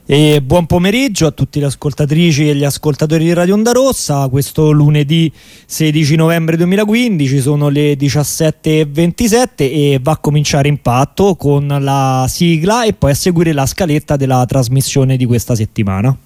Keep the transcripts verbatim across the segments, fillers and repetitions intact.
E buon pomeriggio a tutti le ascoltatrici e gli ascoltatori di Radio Onda Rossa. Questo lunedì sedici novembre duemilaquindici sono le diciassette e ventisette e va a cominciare Impatto con la sigla e poi a seguire la scaletta della trasmissione di questa settimana.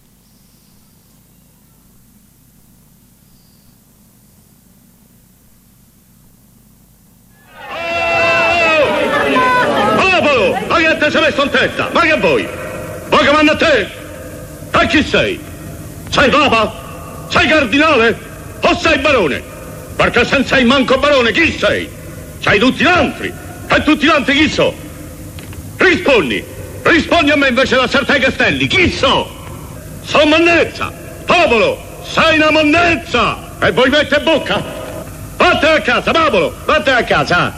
Popolo! Ma che te sei messo in testa? Ma che vuoi? Vuoi che manda a te? E chi sei? Sei papa? Sei cardinale? O sei barone? Perché se non sei manco barone, chi sei? Sei tutti gli altri. E tutti gli altri chi so? Rispondi. Rispondi a me invece da Sartei Castelli. Chi so? Sono monnezza. Popolo, sei una monnezza. E vuoi mettere bocca? Vattene a casa, popolo. Vattene a casa.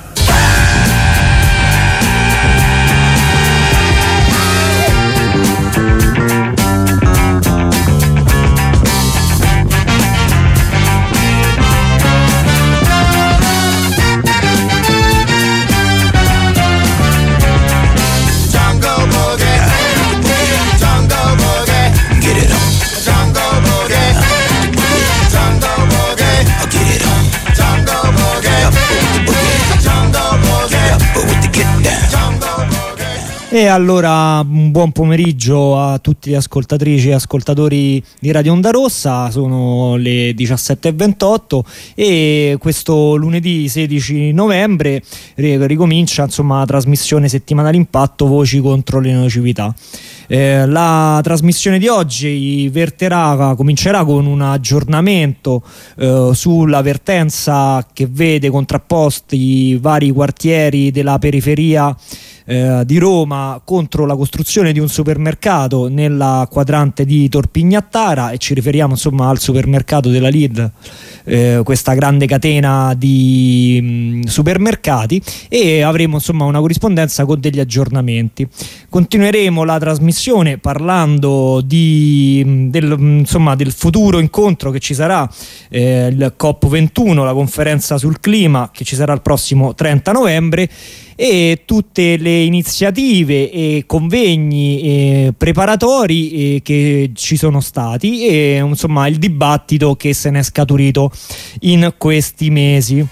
E allora un buon pomeriggio a tutti gli ascoltatrici e ascoltatori di Radio Onda Rossa. Sono le diciassette e ventotto e questo lunedì sedici novembre ricomincia insomma la trasmissione settimanale Impatto Voci contro le nocività. Eh, la trasmissione di oggi verterà, comincerà con un aggiornamento eh, sull'avvertenza che vede contrapposti vari quartieri della periferia Eh, di Roma contro la costruzione di un supermercato nella quadrante di Torpignattara, e ci riferiamo insomma al supermercato della Lidl, eh, questa grande catena di mh, supermercati, e avremo insomma una corrispondenza con degli aggiornamenti. Continueremo la trasmissione parlando di, mh, del, mh, insomma, del futuro incontro che ci sarà, eh, il COP ventuno, la conferenza sul clima che ci sarà il prossimo trenta novembre, e tutte le iniziative e convegni eh, preparatori eh, che ci sono stati, e insomma il dibattito che se ne è scaturito in questi mesi.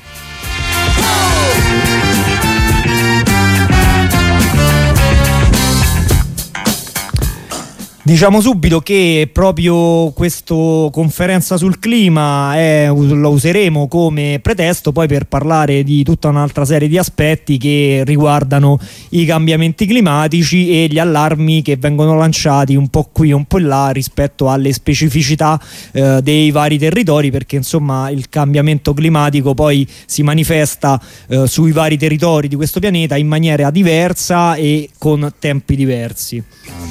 Diciamo subito che proprio questa conferenza sul clima è, lo useremo come pretesto poi per parlare di tutta un'altra serie di aspetti che riguardano i cambiamenti climatici e gli allarmi che vengono lanciati un po' qui e un po' là rispetto alle specificità eh, dei vari territori, perché insomma il cambiamento climatico poi si manifesta eh, sui vari territori di questo pianeta in maniera diversa e con tempi diversi.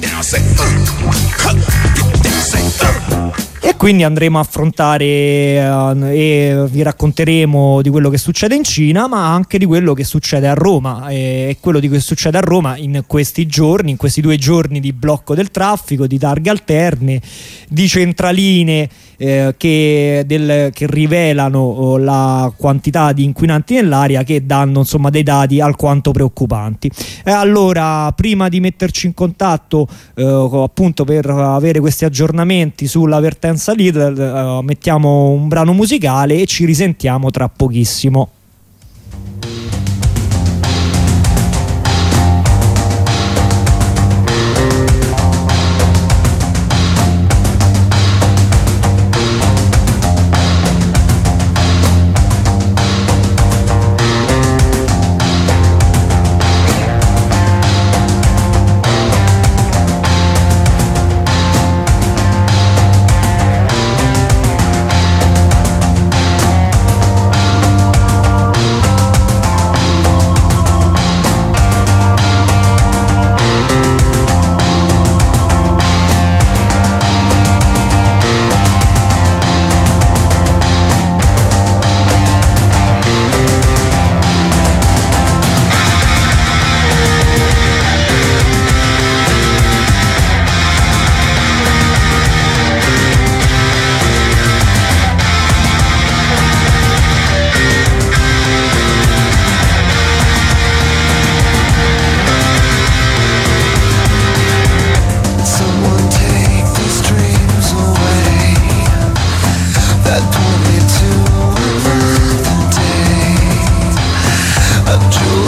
E quindi andremo a affrontare uh, e vi racconteremo di quello che succede in Cina, ma anche di quello che succede a Roma, e quello di che succede a Roma in questi giorni, in questi due giorni di blocco del traffico, di targhe alterne, di centraline eh, che, del, che rivelano oh, la quantità di inquinanti nell'aria, che danno insomma dei dati alquanto preoccupanti. E allora, prima di metterci in contatto eh, appunto per avere questi aggiornamenti sull'avvertenza Lidl, uh, mettiamo un brano musicale e ci risentiamo tra pochissimo.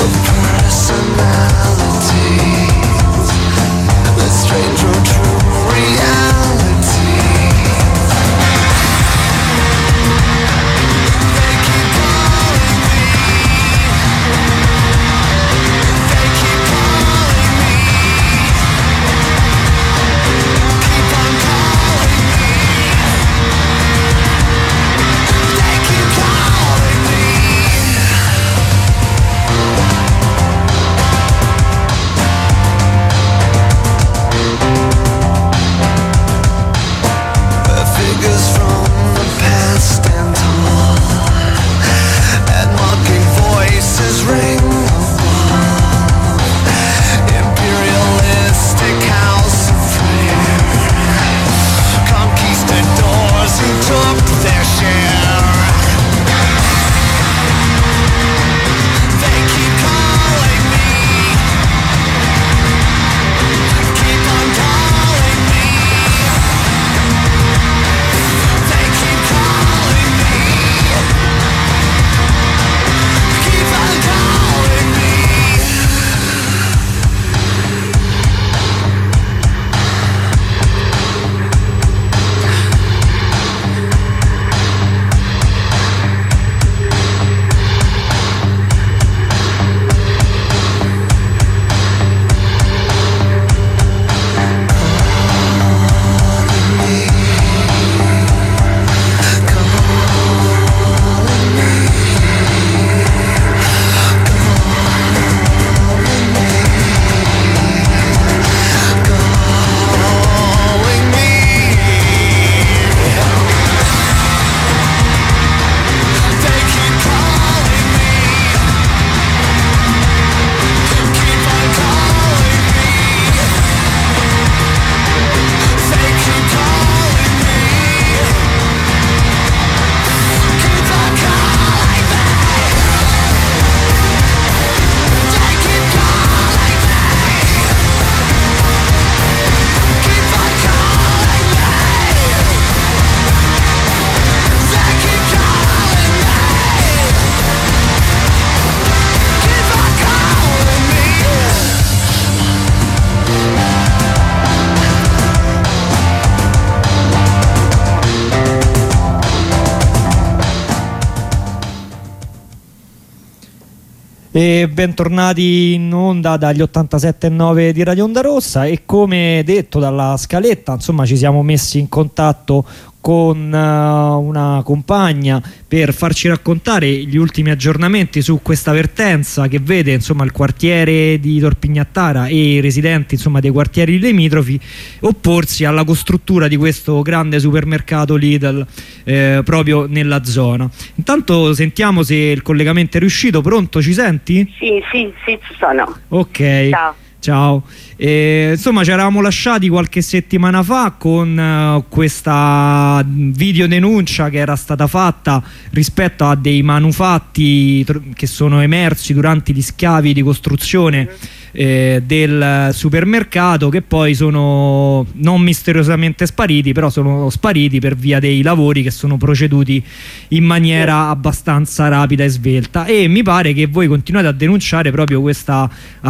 E bentornati in onda dagli ottantasette virgola nove di Radio Onda Rossa, e come detto dalla scaletta, insomma, ci siamo messi in contatto con uh, una compagna per farci raccontare gli ultimi aggiornamenti su questa vertenza che vede, insomma, il quartiere di Torpignattara e i residenti, insomma, dei quartieri limitrofi opporsi alla costruttura di questo grande supermercato Lidl eh, proprio nella zona. Intanto sentiamo se il collegamento è riuscito. Pronto, ci senti? Sì, sì, sì, ci sono. Ok. Ciao. Ciao. Eh, insomma, ci eravamo lasciati qualche settimana fa con uh, questa videodenuncia che era stata fatta rispetto a dei manufatti che sono emersi durante gli scavi di costruzione eh, del supermercato, che poi sono non misteriosamente spariti, però sono spariti per via dei lavori che sono proceduti in maniera abbastanza rapida e svelta, e mi pare che voi continuate a denunciare proprio questa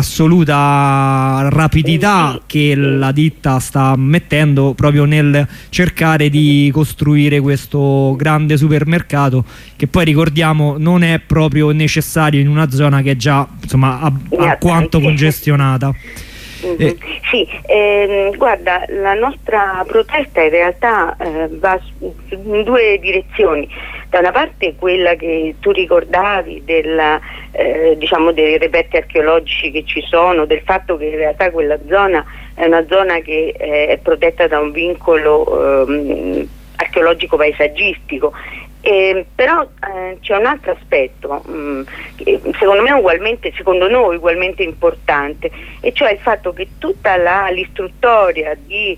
assoluta rapidità che la ditta sta mettendo proprio nel cercare di costruire questo grande supermercato, che poi, ricordiamo, non è proprio necessario in una zona che è già, insomma, alquanto congestionata. Mm-hmm. eh. Sì, ehm, guarda, la nostra protesta in realtà eh, va in due direzioni. Da una parte quella che tu ricordavi della, eh, diciamo, dei reperti archeologici che ci sono, del fatto che in realtà quella zona è una zona che eh, è protetta da un vincolo eh, archeologico paesaggistico. Eh, però eh, c'è un altro aspetto mh, che secondo me ugualmente, secondo noi ugualmente importante, e cioè il fatto che tutta la, l'istruttoria di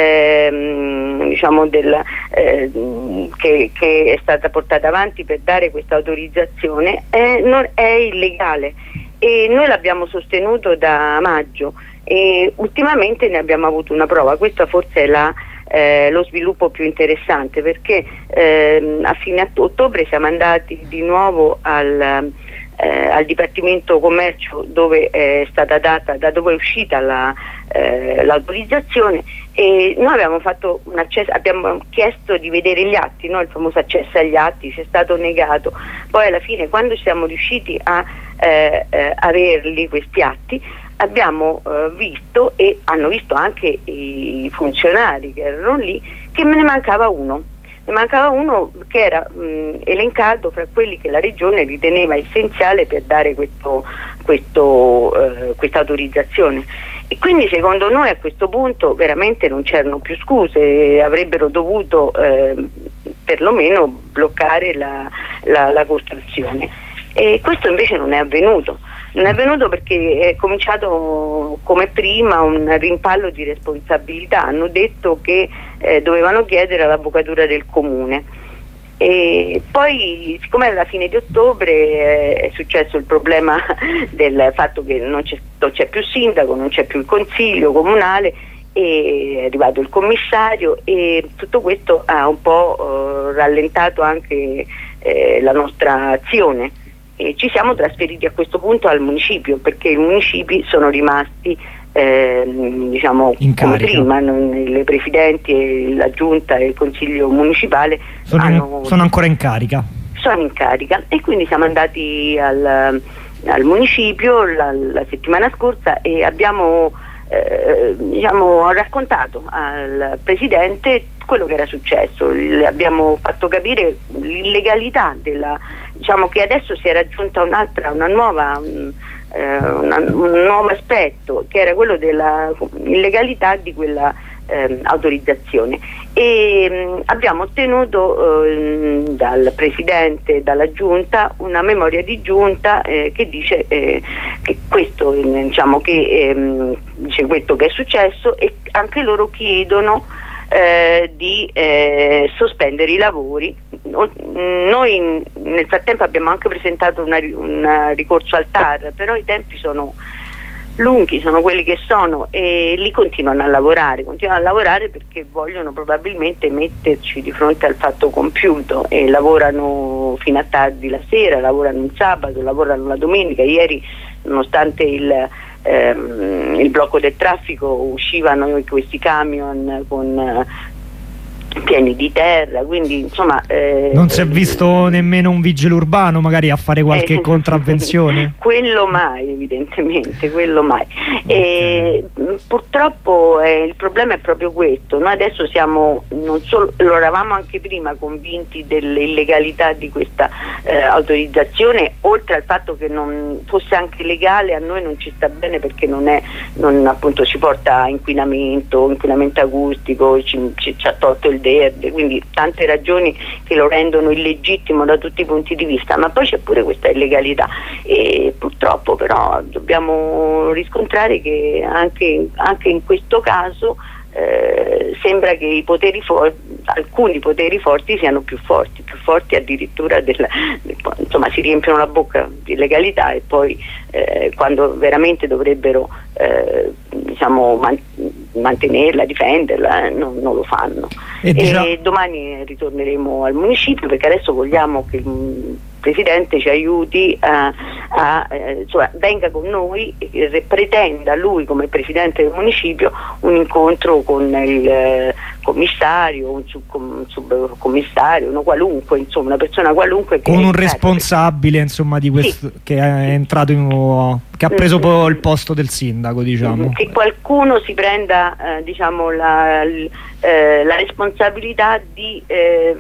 ehm, diciamo del, eh, che, che è stata portata avanti per dare questa autorizzazione è, non, è illegale, e noi l'abbiamo sostenuto da maggio e ultimamente ne abbiamo avuto una prova. Questa forse è la Eh, lo sviluppo più interessante, perché ehm, a fine ottobre siamo andati di nuovo al, eh, eh, al Dipartimento Commercio dove è stata data, da dove è uscita la, eh, l'autorizzazione, e noi abbiamo fatto un accesso, abbiamo chiesto di vedere gli atti, no? Il famoso accesso agli atti, ci è stato negato. Poi alla fine, quando siamo riusciti a eh, eh, averli questi atti, abbiamo eh, visto, e hanno visto anche i funzionari che erano lì, che me ne mancava uno. Ne mancava uno che era mh, elencato fra quelli che la Regione riteneva essenziale per dare questo, questo, eh, questa autorizzazione. E quindi secondo noi a questo punto veramente non c'erano più scuse, avrebbero dovuto eh, perlomeno bloccare la, la, la costruzione. E questo invece non è avvenuto. Non è avvenuto perché è cominciato come prima un rimpallo di responsabilità. Hanno detto che eh, dovevano chiedere all'avvocatura del comune, e poi siccome alla fine di ottobre eh, è successo il problema del fatto che non c'è, non c'è più sindaco, non c'è più il consiglio comunale, e è arrivato il commissario, e tutto questo ha un po' eh, rallentato anche eh, la nostra azione. E ci siamo trasferiti a questo punto al municipio, perché i municipi sono rimasti eh, diciamo come prima, non, le presidenti e la giunta e il consiglio municipale sono, hanno, sono ancora in carica sono in carica e quindi siamo andati al, al municipio la, la settimana scorsa e abbiamo eh, diciamo raccontato al presidente quello che era successo. Le abbiamo fatto capire l'illegalità della, diciamo che adesso si è raggiunta un'altra, una nuova um, eh, una, un nuovo aspetto, che era quello della illegalità di quella eh, autorizzazione, e mh, abbiamo ottenuto eh, dal presidente e dalla giunta una memoria di giunta eh, che dice eh, che questo eh, diciamo che eh, dice questo che è successo, e anche loro chiedono Eh, di eh, sospendere i lavori. Noi nel frattempo abbiamo anche presentato una, un ricorso al T A R, però i tempi sono lunghi, sono quelli che sono, e lì continuano a lavorare, continuano a lavorare perché vogliono probabilmente metterci di fronte al fatto compiuto, e lavorano fino a tardi la sera, lavorano il sabato, lavorano la domenica. Ieri, nonostante il Ehm, il blocco del traffico, uscivano questi camion con eh, pieni di terra, quindi insomma eh, non si è visto nemmeno un vigile urbano magari a fare qualche eh, contravvenzione? Quello mai, evidentemente, quello mai. Okay. E, purtroppo eh, il problema è proprio questo. Noi adesso siamo, non solo, lo eravamo anche prima convinti dell'illegalità di questa eh, autorizzazione, oltre al fatto che non fosse anche legale, a noi non ci sta bene perché non è, non, appunto ci porta a inquinamento, inquinamento acustico, ci, ci, ci ha tolto il verde, quindi tante ragioni che lo rendono illegittimo da tutti i punti di vista, ma poi c'è pure questa illegalità, e purtroppo però dobbiamo riscontrare che anche, anche in questo caso eh, sembra che i poteri forti, alcuni poteri forti siano più forti, più forti addirittura della, insomma si riempiono la bocca di illegalità e poi eh, quando veramente dovrebbero eh, diciamo man mantenerla, difenderla, eh, non, non lo fanno. E, e domani ritorneremo al municipio, perché adesso vogliamo che il Presidente ci aiuti a, a eh, cioè venga con noi e pretenda lui come Presidente del municipio un incontro con il eh, commissario, un sub, subcommissario, uno qualunque, insomma una persona qualunque che con un responsabile insomma di questo, sì, che è entrato in, che ha preso mm-hmm. il posto del sindaco, diciamo. Che qualcuno si prenda eh, diciamo la, eh, la responsabilità di, eh,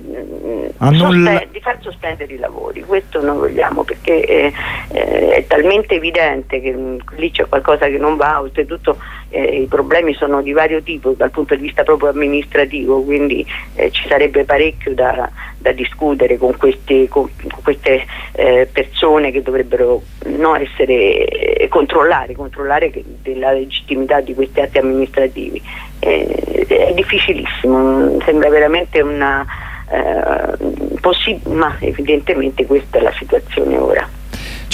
sospe- di far sospendere i lavori. Questo non vogliamo, perché eh, eh, è talmente evidente che mh, lì c'è qualcosa che non va. Oltretutto eh, i problemi sono di vario tipo dal punto di vista proprio amministrativo, quindi eh, ci sarebbe parecchio da, da discutere con queste, con, con queste eh, persone che dovrebbero no, essere eh, controllare, controllare che, della legittimità di questi atti amministrativi. Eh, è difficilissimo, sembra veramente una eh, possibile, ma evidentemente questa è la situazione ora.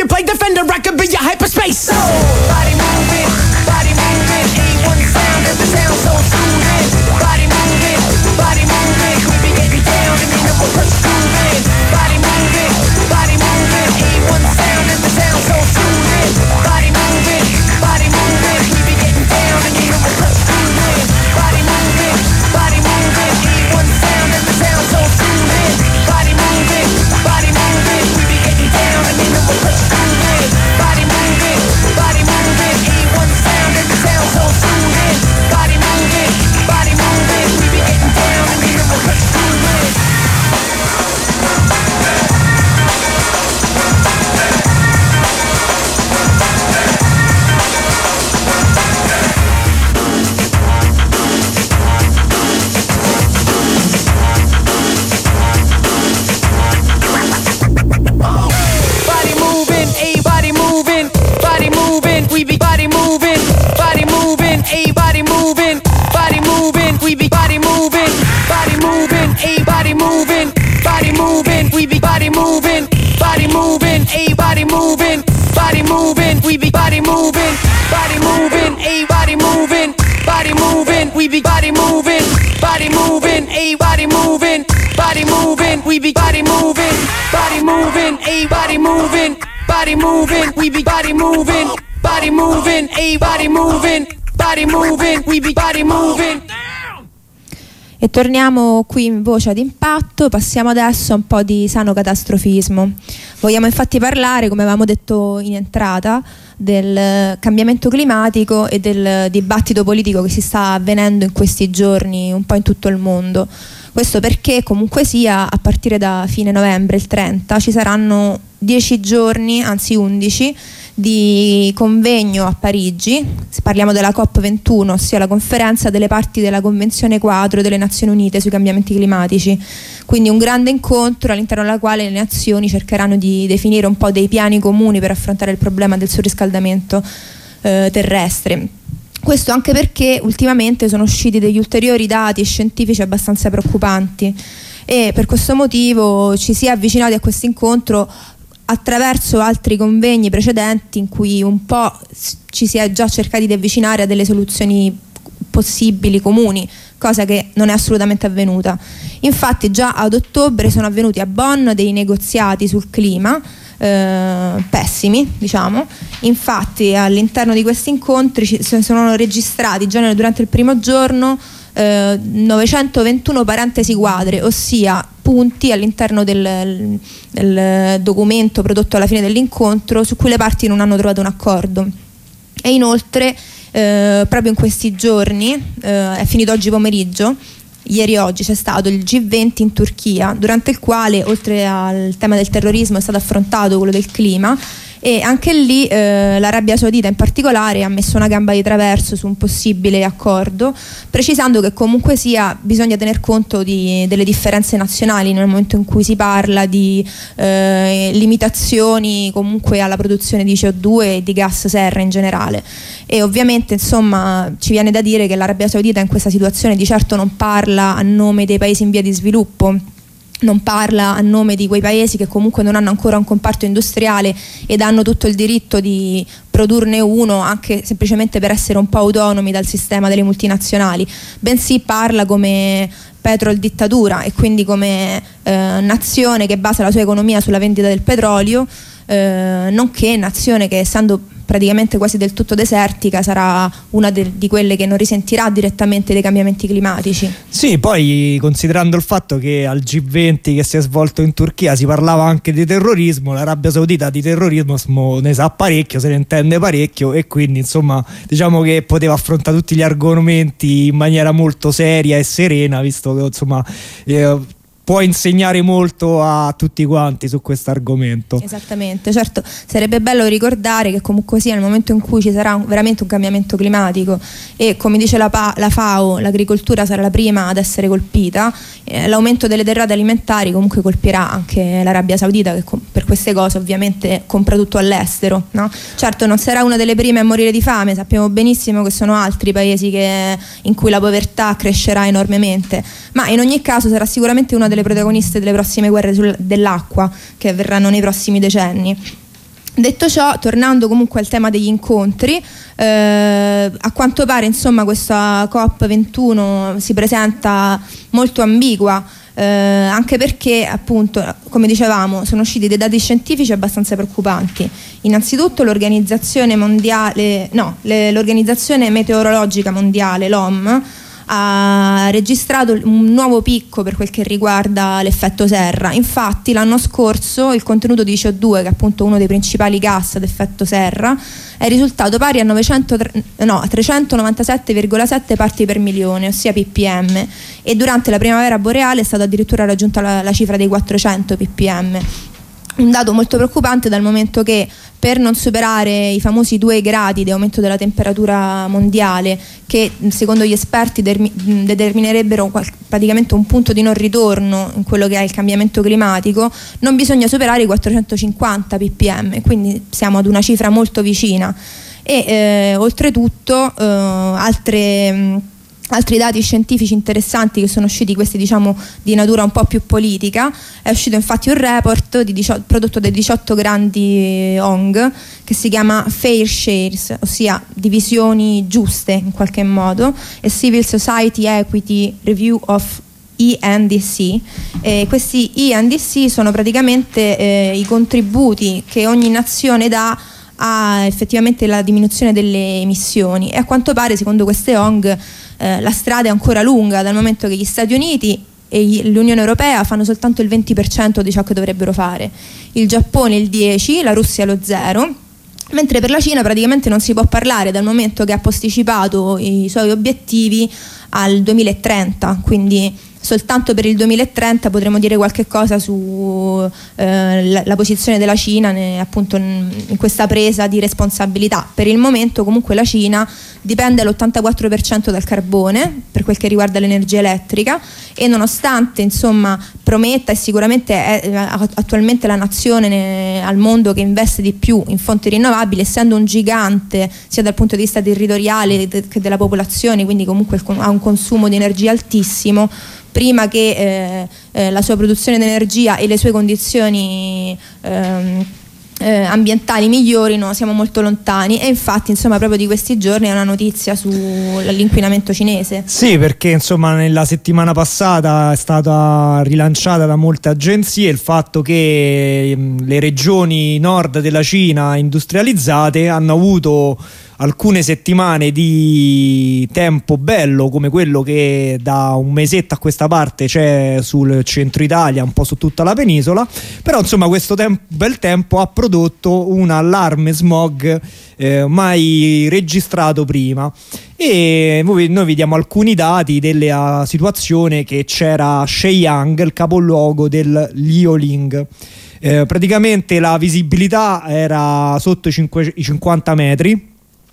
you play defender, I could be your hyperspace. So, body moving, body moving, A one sound and the sound so soothing. Body moving, body moving, we be getting down and you know we're grooving. Body moving, body moving, A one sound and the sound so soothing. Body moving, body moving, we be getting down and you know we're grooving. Body moving, body moving, A one sound and the sound so soothing. Body moving, body moving, we be getting down and you know we're grooving. Body moving, body moving, A one sound and the sound so soothing. Body moving, body moving, we be getting down and you know we're grooving. Body moving, a body moving, body moving, we be body moving, body moving, a body moving, body moving, we be body moving, body moving, a body moving, body moving, we be body moving, body moving, a body moving, body moving, we be body moving, body moving, a body moving, body moving, we be body moving, body moving, a body moving, body moving, we be body moving, body moving, a body moving, body moving, we be body moving, body moving, a body moving, body moving, we be body moving. E torniamo qui in Voce ad Impatto, passiamo adesso a un po' di sano catastrofismo. Vogliamo infatti parlare, come avevamo detto in entrata, del cambiamento climatico e del dibattito politico che si sta avvenendo in questi giorni un po' in tutto il mondo. Questo perché comunque sia a partire da fine novembre, il trenta, ci saranno dieci giorni, anzi undici, di convegno a Parigi. Parliamo della COP ventuno, ossia la conferenza delle parti della Convenzione quadro delle Nazioni Unite sui cambiamenti climatici. Quindi un grande incontro all'interno della quale le nazioni cercheranno di definire un po' dei piani comuni per affrontare il problema del surriscaldamento eh, terrestre. Questo anche perché ultimamente sono usciti degli ulteriori dati scientifici abbastanza preoccupanti e per questo motivo ci si è avvicinati a questo incontro attraverso altri convegni precedenti in cui un po' ci si è già cercati di avvicinare a delle soluzioni possibili, comuni, cosa che non è assolutamente avvenuta. Infatti già ad ottobre sono avvenuti a Bonn dei negoziati sul clima eh, pessimi, diciamo. Infatti all'interno di questi incontri ci sono registrati già durante il primo giorno eh, novecentoventuno parentesi quadre, ossia punti all'interno del, del documento prodotto alla fine dell'incontro su cui le parti non hanno trovato un accordo. E inoltre eh, proprio in questi giorni, eh, è finito oggi pomeriggio, ieri e oggi c'è stato il G venti in Turchia, durante il quale oltre al tema del terrorismo è stato affrontato quello del clima e anche lì eh, l'Arabia Saudita in particolare ha messo una gamba di traverso su un possibile accordo, precisando che comunque sia bisogna tener conto di, delle differenze nazionali nel momento in cui si parla di eh, limitazioni comunque alla produzione di C O due e di gas serra in generale. E ovviamente insomma ci viene da dire che l'Arabia Saudita in questa situazione di certo non parla a nome dei paesi in via di sviluppo, non parla a nome di quei paesi che comunque non hanno ancora un comparto industriale ed hanno tutto il diritto di produrne uno anche semplicemente per essere un po' autonomi dal sistema delle multinazionali, bensì parla come petrol dittatura e quindi come eh, nazione che basa la sua economia sulla vendita del petrolio, eh, nonché nazione che essendo praticamente quasi del tutto desertica sarà una de- di quelle che non risentirà direttamente dei cambiamenti climatici. Sì, poi considerando il fatto che al G venti che si è svolto in Turchia si parlava anche di terrorismo, l'Arabia Saudita di terrorismo ne sa parecchio, se ne intende parecchio e quindi insomma diciamo che poteva affrontare tutti gli argomenti in maniera molto seria e serena, visto che insomma eh, può insegnare molto a tutti quanti su questo argomento. Esattamente, certo sarebbe bello ricordare che comunque sia nel momento in cui ci sarà un, veramente un cambiamento climatico e come dice la, pa- la FAO l'agricoltura sarà la prima ad essere colpita, eh, l'aumento delle derrate alimentari comunque colpirà anche l'Arabia Saudita che com- per queste cose ovviamente compra tutto all'estero, no? Certo non sarà una delle prime a morire di fame, sappiamo benissimo che sono altri paesi che, in cui la povertà crescerà enormemente, ma in ogni caso sarà sicuramente una delle protagoniste delle prossime guerre sul, dell'acqua che avverranno nei prossimi decenni. Detto ciò, tornando comunque al tema degli incontri, eh, a quanto pare insomma questa COP ventuno si presenta molto ambigua, eh, anche perché appunto, come dicevamo, sono usciti dei dati scientifici abbastanza preoccupanti. Innanzitutto l'organizzazione mondiale, no, le, l'organizzazione meteorologica mondiale, l'O M, ha registrato un nuovo picco per quel che riguarda l'effetto serra. Infatti l'anno scorso il contenuto di C O due, che è appunto uno dei principali gas ad effetto serra, è risultato pari a novecento, no, trecentonovantasette virgola sette parti per milione, ossia ppm, e durante la primavera boreale è stata addirittura raggiunta la, la cifra dei quattrocento ppm. Un dato molto preoccupante, dal momento che per non superare i famosi due gradi di aumento della temperatura mondiale, che secondo gli esperti dermi- determinerebbero qual- praticamente un punto di non ritorno in quello che è il cambiamento climatico, non bisogna superare i quattrocentocinquanta ppm, quindi siamo ad una cifra molto vicina. E eh, oltretutto eh, altre... Mh, Altri dati scientifici interessanti che sono usciti, questi diciamo di natura un po' più politica, è uscito infatti un report di diciotto, prodotto dai diciotto grandi O N G, che si chiama Fair Shares, ossia divisioni giuste in qualche modo, e Civil Society Equity Review of E N D C. Eh, questi E N D C sono praticamente eh, i contributi che ogni nazione dà a effettivamente la diminuzione delle emissioni, e a quanto pare secondo queste O N G eh, la strada è ancora lunga, dal momento che gli Stati Uniti e gli, l'Unione Europea fanno soltanto il venti per cento di ciò che dovrebbero fare, il Giappone il dieci per cento, la Russia lo zero per cento, mentre per la Cina praticamente non si può parlare, dal momento che ha posticipato i suoi obiettivi al duemilatrenta, quindi soltanto per il duemilatrenta potremo dire qualche cosa su eh, la, la posizione della Cina ne, appunto in, in questa presa di responsabilità. Per il momento comunque la Cina dipende all'ottantaquattro per cento dal carbone per quel che riguarda l'energia elettrica, e nonostante insomma prometta, e sicuramente è attualmente la nazione ne, al mondo che investe di più in fonti rinnovabili, essendo un gigante sia dal punto di vista territoriale che della popolazione, quindi comunque ha un consumo di energia altissimo, prima che eh, eh, la sua produzione di energia e le sue condizioni ehm, eh, ambientali migliorino, siamo molto lontani. E infatti insomma proprio di questi giorni è una notizia sull'inquinamento cinese. Sì, perché insomma nella settimana passata è stata rilanciata da molte agenzie il fatto che mh, le regioni nord della Cina industrializzate hanno avuto alcune settimane di tempo bello, come quello che da un mesetto a questa parte c'è sul centro Italia, un po' su tutta la penisola, però insomma questo tempo, bel tempo ha prodotto un allarme smog eh, mai registrato prima. E noi vediamo alcuni dati della situazione che c'era a Shenyang, il capoluogo del Liaoning. Eh, praticamente la visibilità era sotto i cinquanta metri.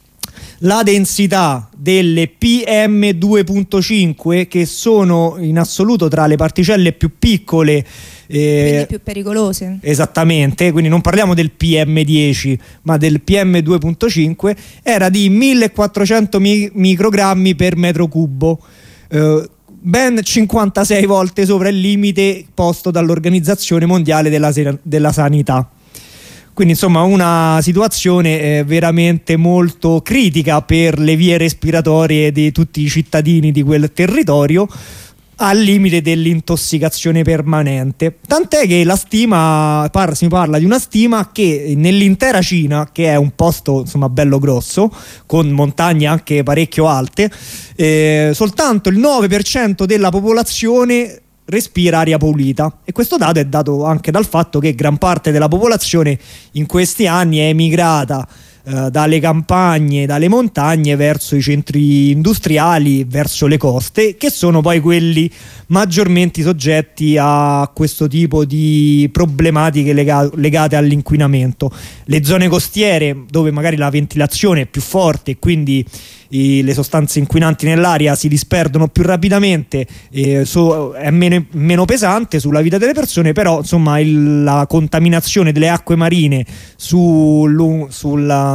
La densità delle P M due virgola cinque, che sono in assoluto tra le particelle più piccole, eh, quindi più pericolose. Esattamente, quindi non parliamo del P M dieci ma del P M due virgola cinque, era di millequattrocento mi- microgrammi per metro cubo, eh, ben cinquantasei volte sopra il limite posto dall'Organizzazione Mondiale della, della Sanità. Quindi insomma una situazione eh, veramente molto critica per le vie respiratorie di tutti i cittadini di quel territorio, al limite dell'intossicazione permanente. Tant'è che la stima, par- si parla di una stima che nell'intera Cina, che è un posto insomma bello grosso, con montagne anche parecchio alte, eh, soltanto il nove per cento della popolazione respira aria pulita, e questo dato è dato anche dal fatto che gran parte della popolazione in questi anni è emigrata eh, dalle campagne, dalle montagne verso i centri industriali, verso le coste, che sono poi quelli maggiormente soggetti a questo tipo di problematiche lega- legate all'inquinamento. Le zone costiere, dove magari la ventilazione è più forte e quindi I, le sostanze inquinanti nell'aria si disperdono più rapidamente, eh, so, è meno, meno pesante sulla vita delle persone, però insomma il, la contaminazione delle acque marine sul, sulla,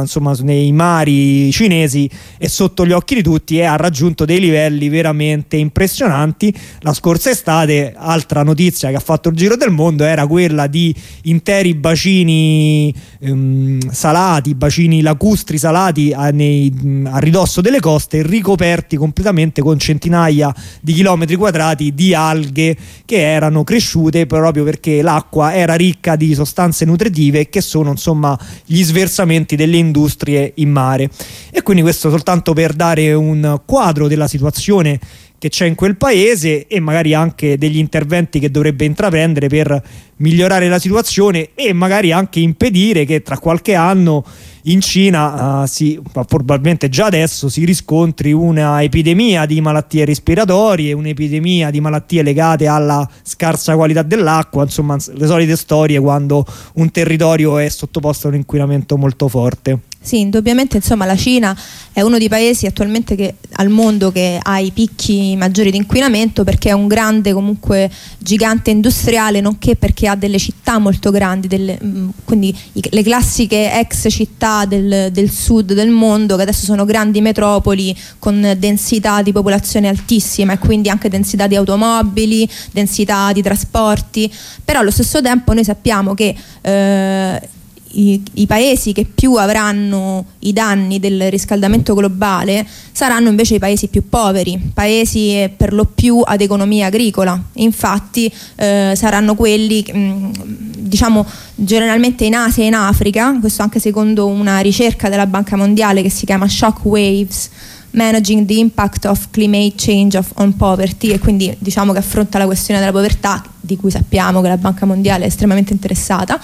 insomma nei mari cinesi è sotto gli occhi di tutti e ha raggiunto dei livelli veramente impressionanti. La scorsa estate, altra notizia che ha fatto il giro del mondo era quella di interi bacini ehm, salati, bacini lacustri salati a, nei, a ridosso delle coste, ricoperti completamente con centinaia di chilometri quadrati di alghe che erano cresciute proprio perché l'acqua era ricca di sostanze nutritive che sono insomma gli sversamenti delle industrie in mare. E quindi questo soltanto per dare un quadro della situazione che c'è in quel paese e magari anche degli interventi che dovrebbe intraprendere per migliorare la situazione e magari anche impedire che tra qualche anno in Cina uh, si, probabilmente già adesso si riscontri una epidemia di malattie respiratorie, un'epidemia di malattie legate alla scarsa qualità dell'acqua, insomma le solite storie quando un territorio è sottoposto a un inquinamento molto forte. Sì, indubbiamente insomma la Cina è uno dei paesi attualmente che, al mondo che ha i picchi maggiori di inquinamento, perché è un grande comunque gigante industriale, nonché perché ha delle città molto grandi, delle, quindi i, le classiche ex città del, del sud del mondo che adesso sono grandi metropoli con densità di popolazione altissima e quindi anche densità di automobili, densità di trasporti, però allo stesso tempo noi sappiamo che eh, I, i paesi che più avranno i danni del riscaldamento globale saranno invece i paesi più poveri, paesi per lo più ad economia agricola. Infatti eh, saranno quelli mh, diciamo generalmente in Asia e in Africa, questo anche secondo una ricerca della Banca Mondiale che si chiama Shockwaves Managing the Impact of Climate Change of, on Poverty, e quindi diciamo che affronta la questione della povertà, di cui sappiamo che la Banca Mondiale è estremamente interessata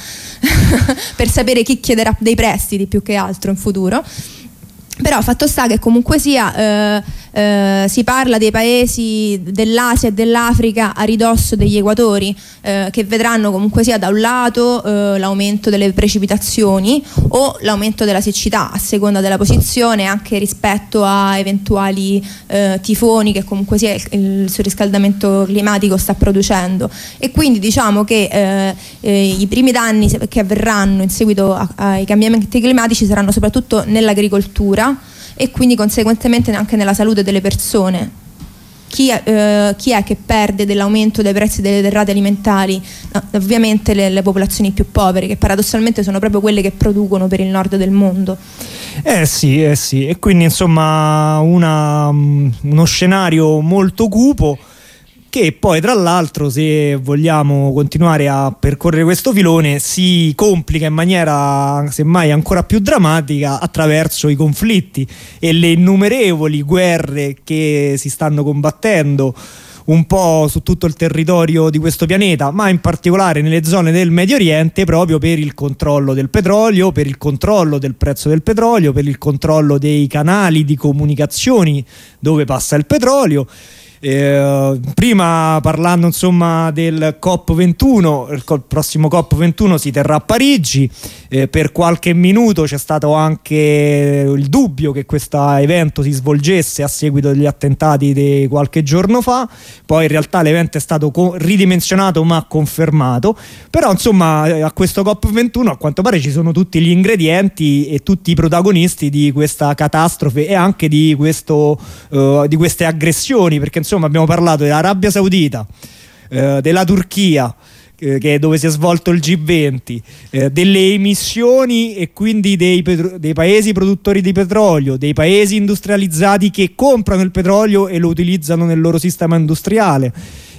per sapere chi chiederà dei prestiti più che altro in futuro. Però fatto sta che comunque sia eh, eh, si parla dei paesi dell'Asia e dell'Africa a ridosso degli equatori eh, che vedranno comunque sia da un lato eh, l'aumento delle precipitazioni o l'aumento della siccità a seconda della posizione, anche rispetto a eventuali eh, tifoni che comunque sia il, il surriscaldamento climatico sta producendo. E quindi diciamo che eh, eh, i primi danni che avverranno in seguito a, ai cambiamenti climatici saranno soprattutto nell'agricoltura e quindi conseguentemente anche nella salute delle persone. Chi è, eh, chi è che perde dell'aumento dei prezzi delle derrate alimentari? No, ovviamente le, le popolazioni più povere, che paradossalmente sono proprio quelle che producono per il nord del mondo. Eh sì, eh sì, e quindi insomma una, uno scenario molto cupo, che poi tra l'altro, se vogliamo continuare a percorrere questo filone, si complica in maniera semmai ancora più drammatica attraverso i conflitti e le innumerevoli guerre che si stanno combattendo un po' su tutto il territorio di questo pianeta, ma in particolare nelle zone del Medio Oriente, proprio per il controllo del petrolio, per il controllo del prezzo del petrolio, per il controllo dei canali di comunicazioni dove passa il petrolio. Eh, prima parlando insomma del COP ventuno, il prossimo COP ventuno si terrà a Parigi. Eh, per qualche minuto c'è stato anche il dubbio che questo evento si svolgesse a seguito degli attentati di qualche giorno fa, poi in realtà l'evento è stato co- ridimensionato ma confermato. Però insomma a questo COP ventuno a quanto pare ci sono tutti gli ingredienti e tutti i protagonisti di questa catastrofe e anche di, questo, uh, di queste aggressioni, perché insomma abbiamo parlato dell'Arabia Saudita, eh, della Turchia, eh, che è dove si è svolto il G venti, eh, delle emissioni e quindi dei, petro- dei paesi produttori di petrolio, dei paesi industrializzati che comprano il petrolio e lo utilizzano nel loro sistema industriale.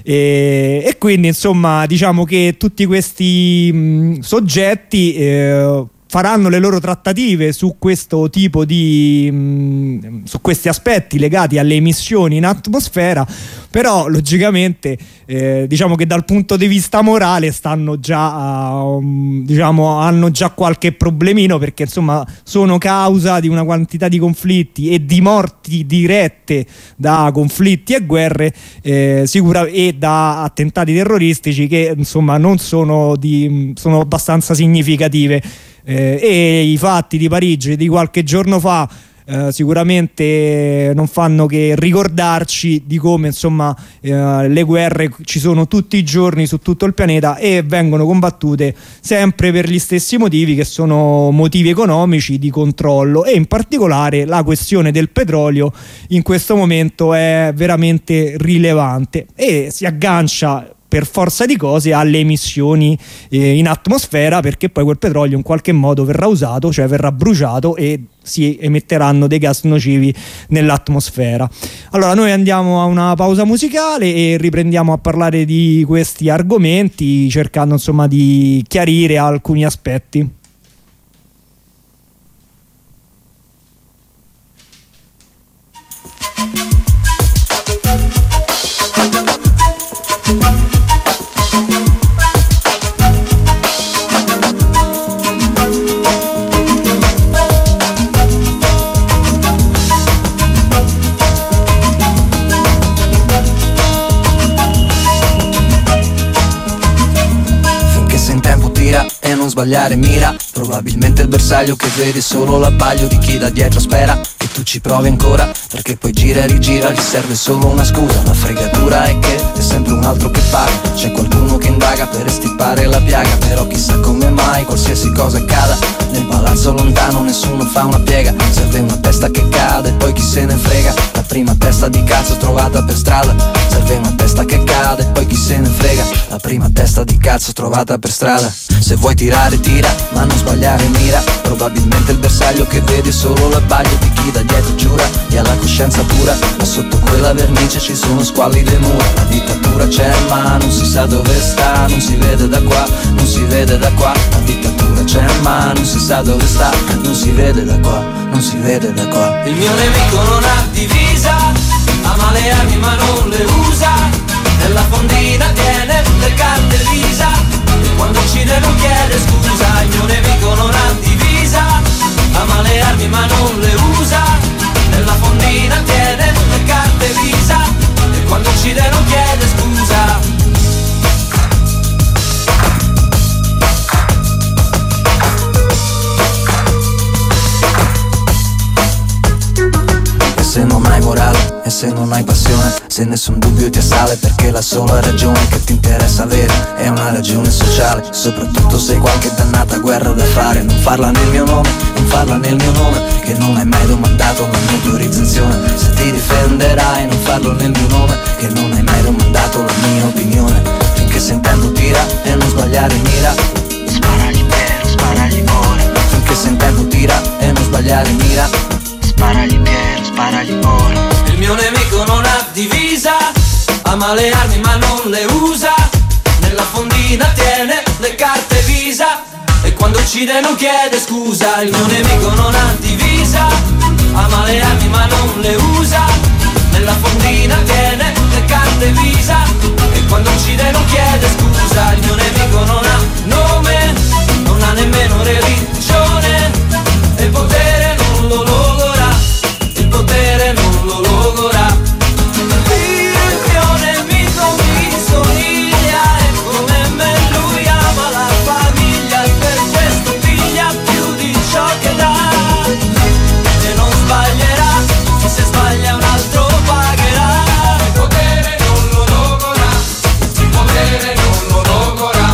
E, e quindi insomma diciamo che tutti questi mh, soggetti eh, faranno le loro trattative su questo tipo di mh, su questi aspetti legati alle emissioni in atmosfera, però logicamente eh, diciamo che dal punto di vista morale stanno già um, diciamo hanno già qualche problemino, perché insomma sono causa di una quantità di conflitti e di morti dirette da conflitti e guerre eh, sicura e da attentati terroristici che insomma non sono di sono abbastanza significative. Eh, e i fatti di Parigi di qualche giorno fa eh, sicuramente non fanno che ricordarci di come insomma eh, le guerre ci sono tutti i giorni su tutto il pianeta e vengono combattute sempre per gli stessi motivi, che sono motivi economici, di controllo, e in particolare la questione del petrolio in questo momento è veramente rilevante e si aggancia per forza di cose alle emissioni eh, in atmosfera, perché poi quel petrolio in qualche modo verrà usato, cioè verrà bruciato e si emetteranno dei gas nocivi nell'atmosfera. Allora noi andiamo a una pausa musicale e riprendiamo a parlare di questi argomenti, cercando insomma di chiarire alcuni aspetti. E non sbagliare mira, probabilmente il bersaglio che vede solo l'abbaglio di chi da dietro spera che tu ci provi ancora, perché poi gira e rigira, gli serve solo una scusa. La fregatura è che è sempre un altro che paga, c'è qualcuno che indaga per estirpare la piaga, però chissà come mai qualsiasi cosa accada nel palazzo lontano nessuno fa una piega, serve una testa che cade e poi chi se ne frega, la prima testa di cazzo trovata per strada, serve una testa che cade e poi chi se ne frega, la prima testa di cazzo trovata per strada. Se vuoi tirare tira, ma non sbagliare mira, probabilmente il bersaglio che vede solo l'abbaglio di chi da dietro giura e ha la coscienza pura, ma sotto quella vernice ci sono squallide mura. La dittatura c'è ma non si sa dove sta, non si vede da qua, non si vede da qua. La dittatura c'è ma non si sa dove sta, non si vede da qua, non si vede da qua. Il mio nemico non ha divisa, ama le armi ma non le usa, nella fondina tiene le carte Visa, quando uccide non chiede scusa. Il mio nemico non ha divisa, ama le armi ma non le usa, nella fondina tiene le carte Visa, e quando uccide non chiede scusa. Se non hai morale e se non hai passione, se nessun dubbio ti assale, perché la sola ragione che ti interessa avere è una ragione sociale. Soprattutto se hai qualche dannata guerra da fare, non farla nel mio nome, non farla nel mio nome, che non hai mai domandato la mia autorizzazione. Se ti difenderai non farlo nel mio nome, che non hai mai domandato la mia opinione. Finché sentendo tira e non sbagliare mira, sparagli Piero, sparagli ora. Finché sentendo tira e non sbagliare mira, sparagli Piero, sparagli ora. Il mio nemico non ha divisa, ama le armi ma non le usa, nella fondina tiene le carte Visa, e quando uccide non chiede scusa. Il mio nemico non ha divisa, ama le armi ma non le usa, nella fondina tiene le carte Visa, e quando uccide non chiede scusa. Il mio nemico non ha nome, non ha nemmeno religione, e il potere non lo logora, il potere non lo logora. Il mio nemico mi somiglia e come me lui ama la famiglia, e per questo piglia più di ciò che dà, e non sbaglierà, e se sbaglia un altro pagherà. Il potere non lo logora, il potere non lo logora.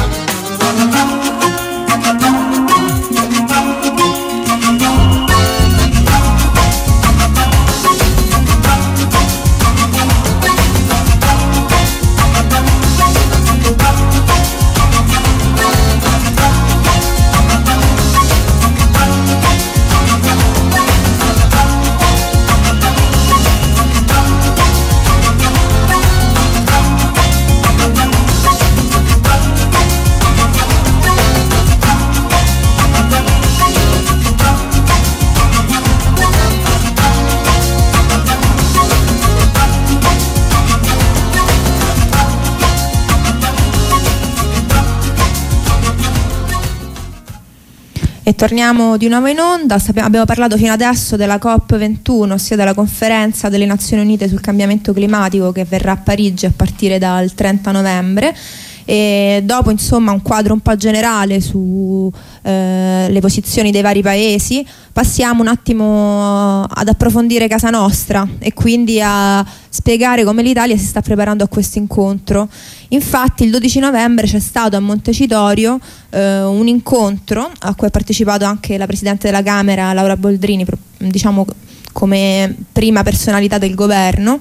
E torniamo di nuovo in onda. Abbiamo parlato fino adesso della COP ventuno, ossia della conferenza delle Nazioni Unite sul cambiamento climatico, che verrà a Parigi a partire dal trenta novembre. E dopo insomma un quadro un po' generale su eh, le posizioni dei vari paesi, passiamo un attimo ad approfondire casa nostra e quindi a spiegare come l'Italia si sta preparando a questo incontro. Infatti il dodici novembre c'è stato a Montecitorio eh, un incontro a cui ha partecipato anche la Presidente della Camera Laura Boldrini, diciamo come prima personalità del governo,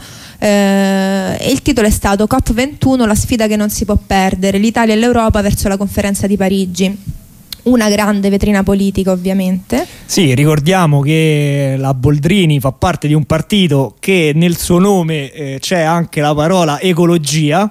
eh, e il titolo è stato COP ventuno, la sfida che non si può perdere, l'Italia e l'Europa verso la conferenza di Parigi. Una grande vetrina politica, ovviamente. Sì, ricordiamo che la Boldrini fa parte di un partito che nel suo nome eh, c'è anche la parola ecologia,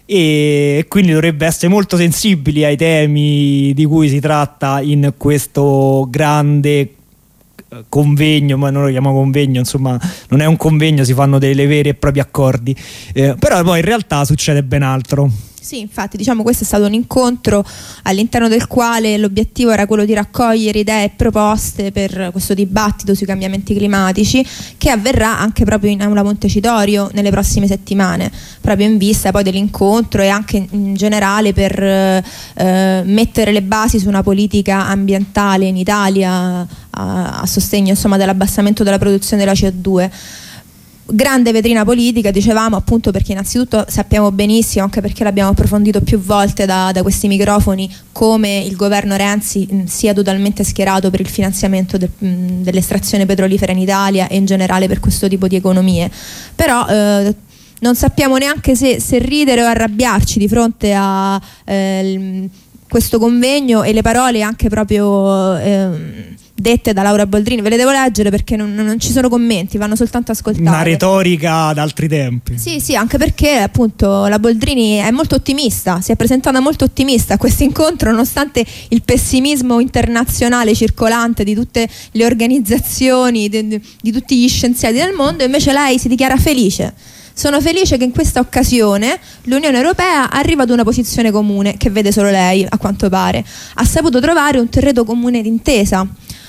e quindi dovrebbe essere molto sensibili ai temi di cui si tratta in questo grande convegno, ma non lo chiamo convegno, insomma non è un convegno, si fanno dei veri e propri accordi, eh, però poi in realtà succede ben altro. Sì, infatti, diciamo questo è stato un incontro all'interno del quale l'obiettivo era quello di raccogliere idee e proposte per questo dibattito sui cambiamenti climatici, che avverrà anche proprio in Aula Montecitorio nelle prossime settimane, proprio in vista poi dell'incontro e anche in generale per eh, mettere le basi su una politica ambientale in Italia a, a sostegno insomma dell'abbassamento della produzione della C O due. Grande vetrina politica, dicevamo, appunto perché innanzitutto sappiamo benissimo, anche perché l'abbiamo approfondito più volte da, da questi microfoni, come il governo Renzi mh, sia totalmente schierato per il finanziamento del, mh, dell'estrazione petrolifera in Italia e in generale per questo tipo di economie. Però eh, non sappiamo neanche se, se ridere o arrabbiarci di fronte a eh, questo convegno e le parole anche proprio eh, dette da Laura Boldrini. Ve le devo leggere perché non, non ci sono commenti, vanno soltanto ascoltate. Una retorica d'altri tempi. Sì, sì, anche perché appunto la Boldrini è molto ottimista, si è presentata molto ottimista a questo incontro, nonostante il pessimismo internazionale circolante di tutte le organizzazioni, di, di tutti gli scienziati del mondo. Invece lei si dichiara felice. Sono felice che in questa occasione l'Unione Europea arriva ad una posizione comune, che vede solo lei, a quanto pare. Ha saputo trovare un terreno comune d'intesa.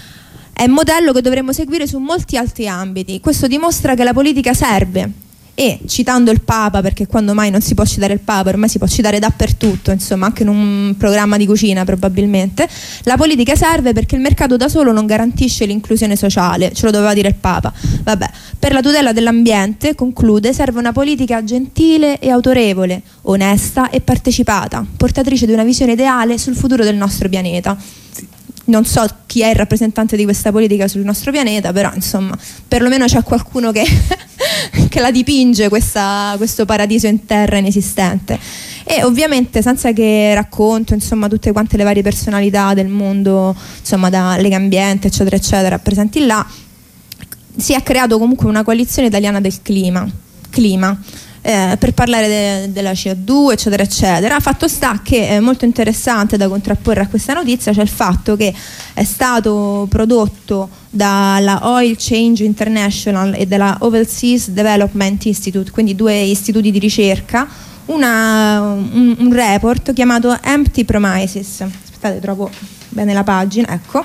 È un modello che dovremmo seguire su molti altri ambiti. Questo dimostra che la politica serve. E, citando il Papa, perché quando mai non si può citare il Papa, ormai si può citare dappertutto, insomma, anche in un programma di cucina probabilmente, la politica serve perché il mercato da solo non garantisce l'inclusione sociale, ce lo doveva dire il Papa. Vabbè, per la tutela dell'ambiente, conclude, serve una politica gentile e autorevole, onesta e partecipata, portatrice di una visione ideale sul futuro del nostro pianeta. Non so chi è il rappresentante di questa politica sul nostro pianeta, però insomma perlomeno c'è qualcuno che, che la dipinge questa, questo paradiso in terra inesistente. E ovviamente senza che racconto insomma tutte quante le varie personalità del mondo, insomma da Lega Ambiente eccetera eccetera presenti là, si è creato comunque una coalizione italiana del clima, clima Eh, per parlare de- della C O due eccetera eccetera. Fatto sta che è molto interessante da contrapporre a questa notizia, c'è il fatto che è stato prodotto dalla Oil Change International e dalla Overseas Development Institute, quindi due istituti di ricerca, una, un, un report chiamato Empty Promises. Aspettate, trovo bene la pagina, ecco.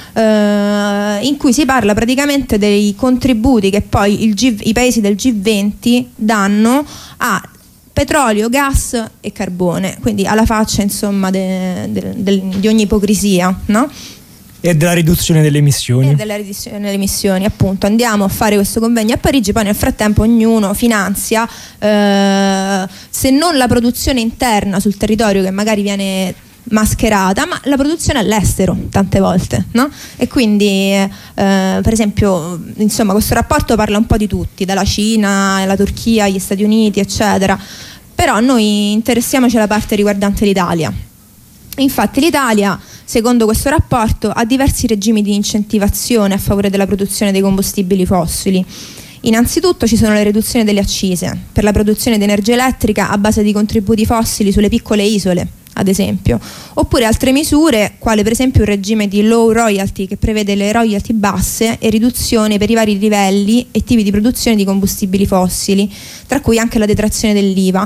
Uh, in cui si parla praticamente dei contributi che poi il G- i paesi del G venti danno a petrolio, gas e carbone, quindi alla faccia insomma de- de- de- di ogni ipocrisia, no? E della riduzione delle emissioni. E della riduzione delle emissioni, appunto. Andiamo a fare questo convegno a Parigi, poi nel frattempo ognuno finanzia eh, se non la produzione interna sul territorio, che magari viene mascherata, ma la produzione all'estero tante volte, no? E quindi eh, per esempio insomma questo rapporto parla un po' di tutti, dalla Cina, la Turchia, gli Stati Uniti eccetera, però noi interessiamoci alla parte riguardante l'Italia. Infatti l'Italia, secondo questo rapporto, ha diversi regimi di incentivazione a favore della produzione dei combustibili fossili. Innanzitutto ci sono le riduzioni delle accise per la produzione di energia elettrica a base di contributi fossili sulle piccole isole, ad esempio, oppure altre misure, quale per esempio un regime di low royalty che prevede le royalty basse e riduzioni per i vari livelli e tipi di produzione di combustibili fossili, tra cui anche la detrazione dell'I V A.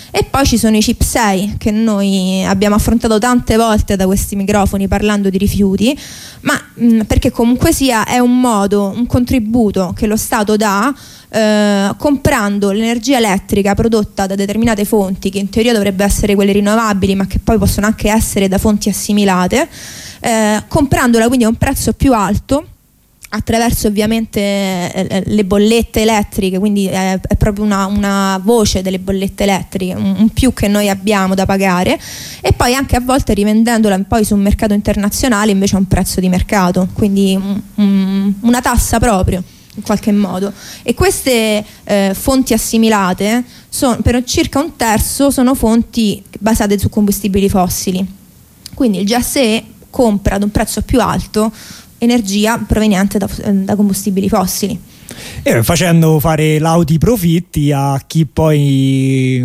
E poi ci sono i C I P sei, che noi abbiamo affrontato tante volte da questi microfoni parlando di rifiuti, ma mh, perché comunque sia è un modo, un contributo che lo Stato dà eh, comprando l'energia elettrica prodotta da determinate fonti, che in teoria dovrebbe essere quelle rinnovabili, ma che poi possono anche essere da fonti assimilate, eh, comprandola quindi a un prezzo più alto, attraverso ovviamente eh, le bollette elettriche, quindi è, è proprio una, una voce delle bollette elettriche, un, un più che noi abbiamo da pagare, e poi anche a volte rivendendola poi su un mercato internazionale invece a un prezzo di mercato, quindi un, un, una tassa proprio in qualche modo. E queste eh, fonti assimilate sono, per circa un terzo sono fonti basate su combustibili fossili, quindi il G S E compra ad un prezzo più alto energia proveniente da, da combustibili fossili, e facendo fare lauti profitti a chi poi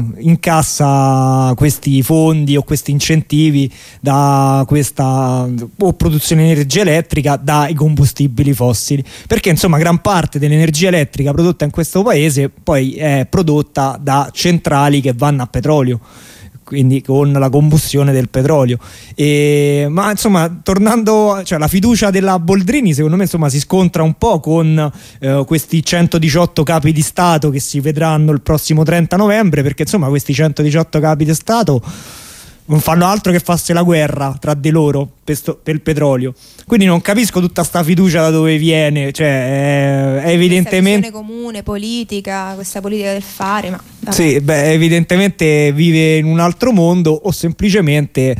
incassa questi fondi o questi incentivi da questa o produzione di energia elettrica dai combustibili fossili, perché insomma gran parte dell'energia elettrica prodotta in questo paese poi è prodotta da centrali che vanno a petrolio, quindi con la combustione del petrolio. E, ma insomma, tornando, cioè la fiducia della Boldrini secondo me insomma si scontra un po' con eh, questi centodiciotto capi di Stato che si vedranno il prossimo trenta novembre, perché insomma questi centodiciotto capi di Stato non fanno altro che farsi la guerra tra di loro per, sto, per il petrolio, quindi non capisco tutta sta fiducia da dove viene, cioè è, è evidentemente questa visione comune politica, questa politica del fare, ma vabbè. Sì, beh, evidentemente vive in un altro mondo, o semplicemente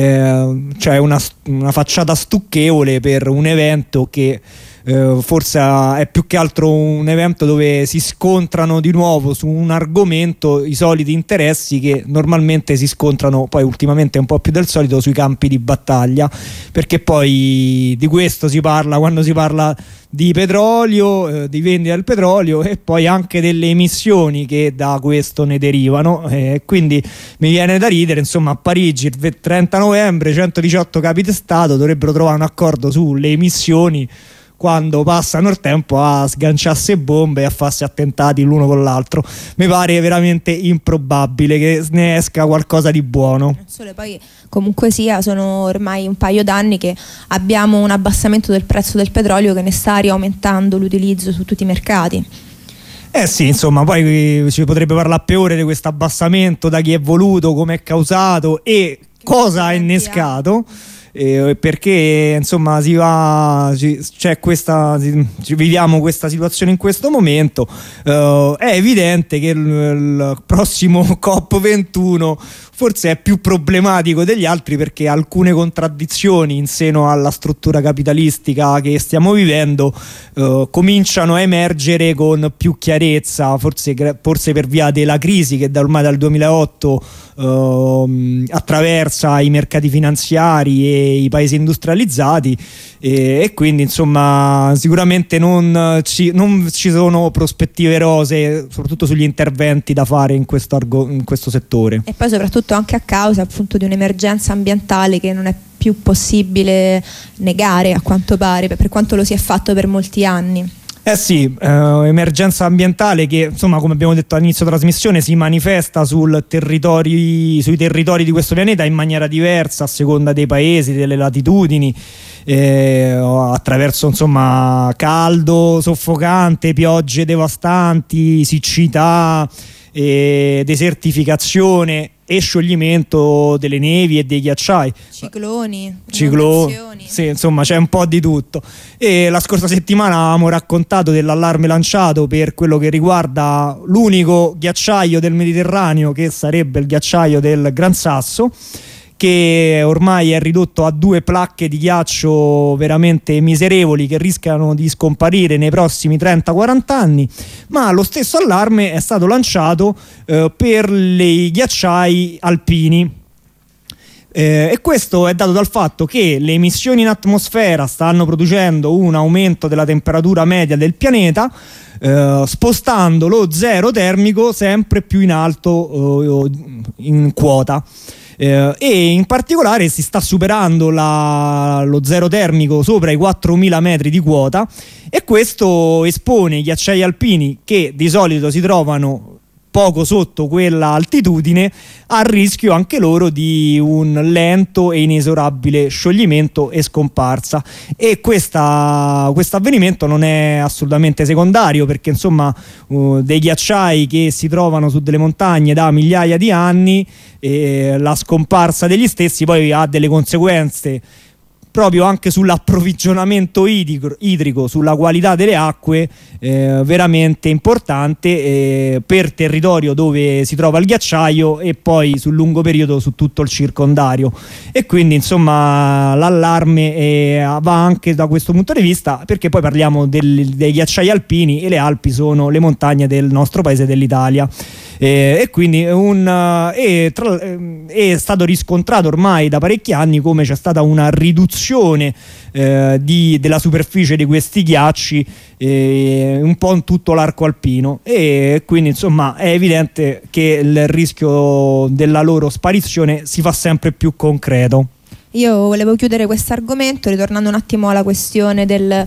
eh, c'è una, una facciata stucchevole per un evento che eh, forse è più che altro un evento dove si scontrano di nuovo su un argomento i soliti interessi che normalmente si scontrano poi ultimamente un po' più del solito sui campi di battaglia, perché poi di questo si parla quando si parla di petrolio, eh, di vendita del petrolio, e poi anche delle emissioni che da questo ne derivano, eh, quindi mi viene da ridere, insomma a Parigi il trenta novembre centodiciotto capi di Stato dovrebbero trovare un accordo sulle emissioni, quando passano il tempo a sganciarsi bombe e a farsi attentati l'uno con l'altro. Mi pare veramente improbabile che ne esca qualcosa di buono. Solo poi comunque sia, sono ormai un paio d'anni che abbiamo un abbassamento del prezzo del petrolio che ne sta riaumentando l'utilizzo su tutti i mercati. Eh sì, insomma, poi si potrebbe parlare per ore di questo abbassamento, da chi è voluto, come è causato e che cosa ha innescato. Eh, perché insomma si va, c'è questa, ci viviamo questa situazione in questo momento. Uh, è evidente che il, il prossimo COP ventuno forse è più problematico degli altri, perché alcune contraddizioni in seno alla struttura capitalistica che stiamo vivendo uh, cominciano a emergere con più chiarezza, forse, forse per via della crisi che da ormai dal duemilaotto uh, attraversa i mercati finanziari e i paesi industrializzati, e, e quindi insomma sicuramente non ci, non ci sono prospettive rosee, soprattutto sugli interventi da fare in questo, argo, in questo settore, e poi soprattutto anche a causa appunto di un'emergenza ambientale che non è più possibile negare, a quanto pare, per quanto lo si è fatto per molti anni. Eh sì, eh, emergenza ambientale che insomma, come abbiamo detto all'inizio trasmissione, si manifesta sul territori, sui territori di questo pianeta in maniera diversa a seconda dei paesi, delle latitudini, eh, attraverso insomma caldo soffocante, piogge devastanti, siccità, eh, desertificazione e scioglimento delle nevi e dei ghiacciai, cicloni, cicloni, sì, insomma c'è un po' di tutto. E la scorsa settimana avevamo raccontato dell'allarme lanciato per quello che riguarda l'unico ghiacciaio del Mediterraneo, che sarebbe il ghiacciaio del Gran Sasso, che ormai è ridotto a due placche di ghiaccio veramente miserevoli che rischiano di scomparire nei prossimi trenta quaranta anni, ma lo stesso allarme è stato lanciato eh, per i ghiacciai alpini. Eh, e questo è dato dal fatto che le emissioni in atmosfera stanno producendo un aumento della temperatura media del pianeta, eh, spostando lo zero termico sempre più in alto eh, in quota. Eh, e in particolare si sta superando la, lo zero termico sopra i quattromila metri di quota, e questo espone i ghiacciai alpini, che di solito si trovano poco sotto quella altitudine, a rischio anche loro di un lento e inesorabile scioglimento e scomparsa. E questo avvenimento non è assolutamente secondario, perché insomma uh, dei ghiacciai che si trovano su delle montagne da migliaia di anni, e la scomparsa degli stessi poi ha delle conseguenze proprio anche sull'approvvigionamento idrico, idrico sulla qualità delle acque, eh, veramente importante, eh, per territorio dove si trova il ghiacciaio e poi sul lungo periodo su tutto il circondario. E quindi insomma l'allarme eh, va anche da questo punto di vista, perché poi parliamo del, dei ghiacciai alpini, e le Alpi sono le montagne del nostro paese, dell'Italia. Eh, e quindi un, eh, tra, eh, è stato riscontrato ormai da parecchi anni come c'è stata una riduzione eh, di, della superficie di questi ghiacci eh, un po' in tutto l'arco alpino, e quindi insomma è evidente che il rischio della loro sparizione si fa sempre più concreto. Io volevo chiudere questo argomento ritornando un attimo alla questione del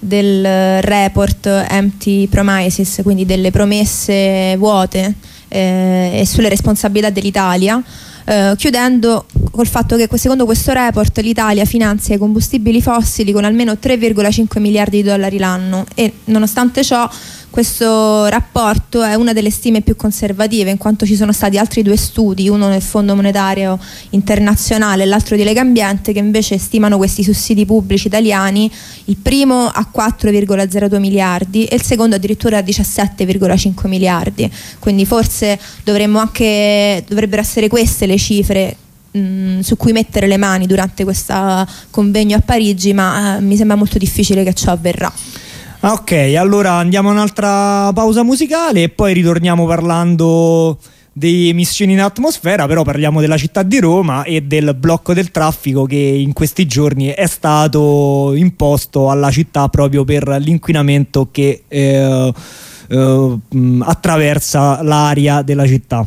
del report Empty Promises, quindi delle promesse vuote, eh, e sulle responsabilità dell'Italia, eh, chiudendo col fatto che secondo questo report l'Italia finanzia i combustibili fossili con almeno tre virgola cinque miliardi di dollari l'anno, e nonostante ciò questo rapporto è una delle stime più conservative, in quanto ci sono stati altri due studi, uno nel Fondo Monetario Internazionale e l'altro di Legambiente, che invece stimano questi sussidi pubblici italiani, il primo a quattro virgola zero due miliardi e il secondo addirittura a diciassette virgola cinque miliardi. Quindi forse dovremmo anche dovrebbero essere queste le cifre mh, su cui mettere le mani durante questo convegno a Parigi, ma eh, mi sembra molto difficile che ciò avverrà. Ok, allora andiamo a un'altra pausa musicale e poi ritorniamo parlando di emissioni in atmosfera, però parliamo della città di Roma e del blocco del traffico che in questi giorni è stato imposto alla città proprio per l'inquinamento che eh, eh, attraversa l'area della città.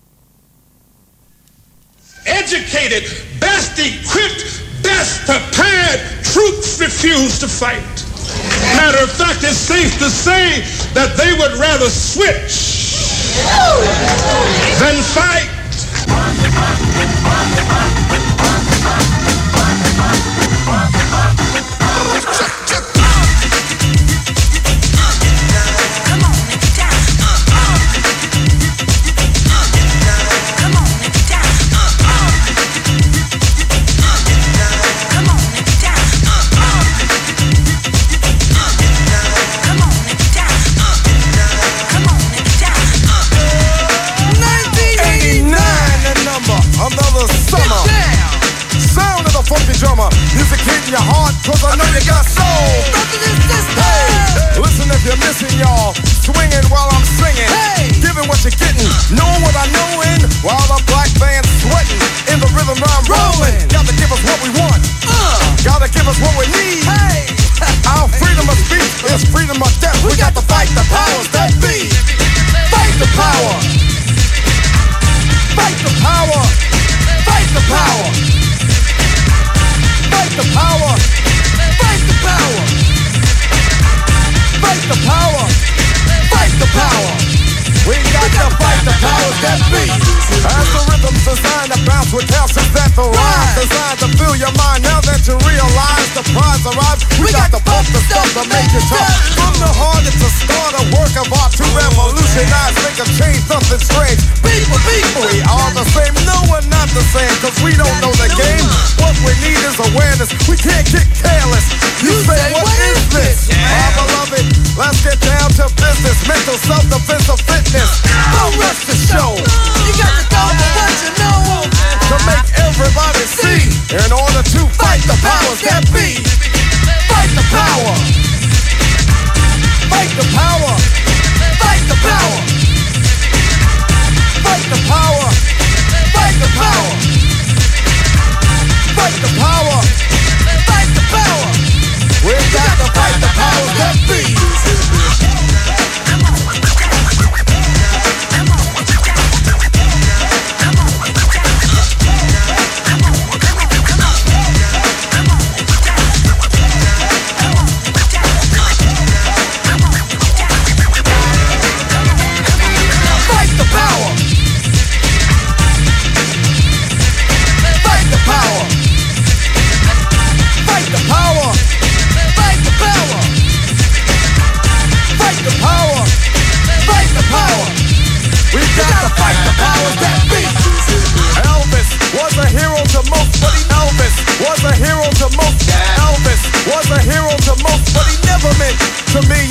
Educated, best equipped, best prepared troops refuse to fight. Matter of fact, it's safe to say that they would rather switch than fight. Drummer, music hitting your heart, cause I know you got soul. Hey, listen if you're missing, y'all. Swinging while I'm singing. Hey, giving what you're getting, knowing what I know in. While the black band's sweating, in the rhythm I'm rolling. Gotta give us what we want. Uh, gotta give us what we need. Hey, our freedom of speech is freedom of death. We got to fight the powers that be. Fight the power. Fight the power. Fight the power. Fight the power! Fight the power! Fight the power! Fight the power! We got to fight the powers that be! As the rhythm's designed to bounce with calcium that the rhyme designed to fill your mind. Now that you realize the prize arrives, we got to pump the stuff to make it tough. From the heart it's a start, a work of art to revolutionize, make a change, something strange. People, people, we are the same. No, we're not the same, cause we don't know the game. What we need is awareness, we can't get careless. You say, what is this? My beloved, let's get down to business. Mental self-defense of fitness. Don't rush the show. You got to go for what you know. To make everybody see. In order to fight the powers that be. Fight the power. Fight the power. Fight the power. Fight the power. Fight the power. Fight the power. Fight the power. We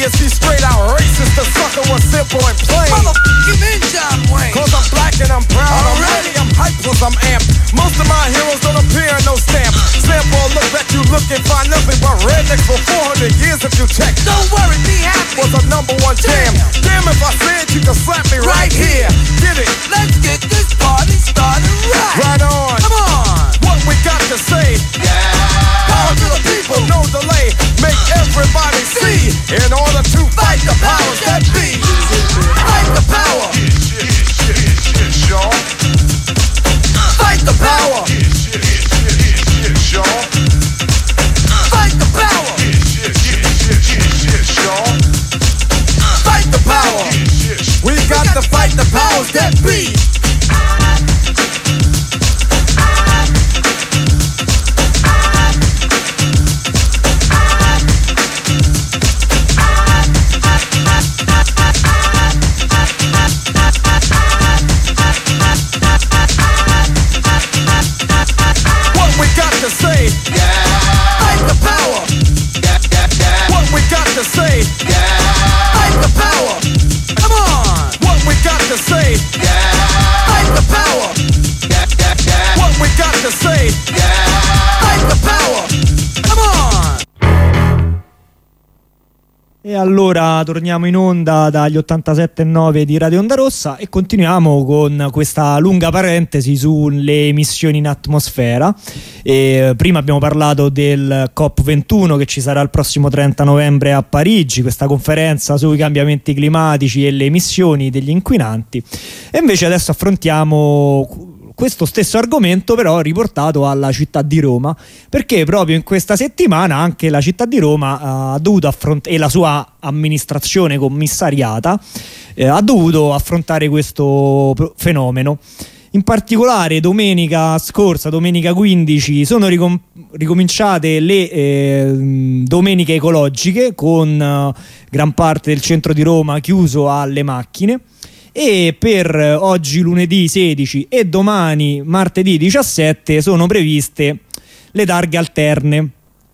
you see, straight out racist. The sucker was simple and plain. Motherfucking in John Wayne. Cause I'm black and I'm proud. I'm ready, I'm hyped cause I'm amped. Most of my heroes don't appear in no stamp. Sample look that you look and find nothing but rednecks for four hundred years if you check. Don't worry, be happy. Was a number one jam. Damn, if I said you could slap me right, right here. Get it? Let's get this party started right. Right on. Come on. What we got to say? Yeah. Power to the people, no delay. Make everybody see. In order to fight the powers that be. Fight the power. Fight the power. Fight the power. Fight the power. We got to fight the powers that be. Say, yeah. Fight the power. Yeah, yeah, yeah. What we got to say, yeah. Fight the power. Come on. What we got to say, yeah. Fight the power. Yeah, yeah, yeah. What we got to say, yeah. Fight the power. Come on. E allora torniamo in onda dagli ottantasette virgola nove di Radio Onda Rossa e continuiamo con questa lunga parentesi sulle emissioni in atmosfera. E prima abbiamo parlato del COP ventuno che ci sarà il prossimo trenta novembre a Parigi, questa conferenza sui cambiamenti climatici e le emissioni degli inquinanti, e invece adesso affrontiamo questo stesso argomento però riportato alla città di Roma, perché proprio in questa settimana anche la città di Roma ha dovuto affrontare, e la sua amministrazione commissariata eh, ha dovuto affrontare questo fenomeno. In particolare domenica scorsa, domenica quindici, sono ricom- ricominciate le eh, domeniche ecologiche con eh, gran parte del centro di Roma chiuso alle macchine. E per oggi lunedì sedici e domani martedì diciassette sono previste le targhe alterne.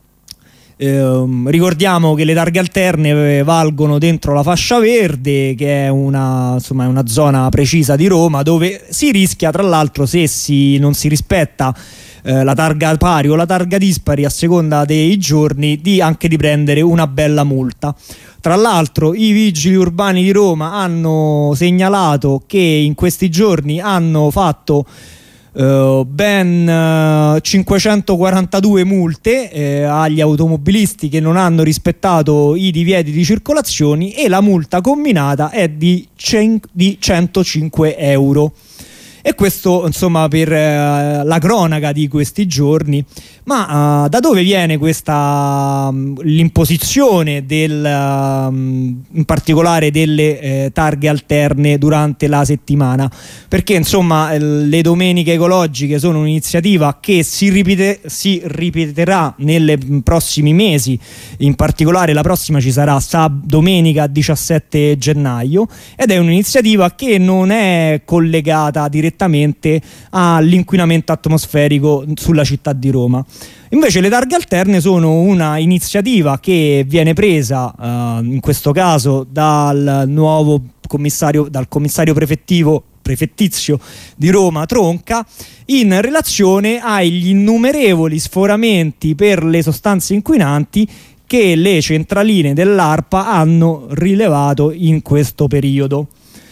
Eh, ricordiamo che le targhe alterne valgono dentro la fascia verde, che è una, insomma, è una zona precisa di Roma dove si rischia, tra l'altro, se si, non si rispetta eh, la targa pari o la targa dispari a seconda dei giorni, di anche di prendere una bella multa. Tra l'altro i vigili urbani di Roma hanno segnalato che in questi giorni hanno fatto uh, ben uh, cinquecentoquarantadue multe eh, agli automobilisti che non hanno rispettato i divieti di circolazione, e la multa combinata è di, cen- di centocinque euro. E questo insomma per uh, la cronaca di questi giorni. Ma uh, da dove viene questa um, l'imposizione del, uh, in particolare delle eh, targhe alterne durante la settimana? Perché insomma le domeniche ecologiche sono un'iniziativa che si, ripete, si ripeterà nei prossimi mesi. In particolare la prossima ci sarà sab- domenica diciassette gennaio, ed è un'iniziativa che non è collegata direttamente all'inquinamento atmosferico sulla città di Roma. Invece le targhe alterne sono una iniziativa che viene presa uh, in questo caso dal nuovo commissario, dal commissario prefettivo prefettizio di Roma Tronca, in relazione agli innumerevoli sforamenti per le sostanze inquinanti che le centraline dell'ARPA hanno rilevato in questo periodo.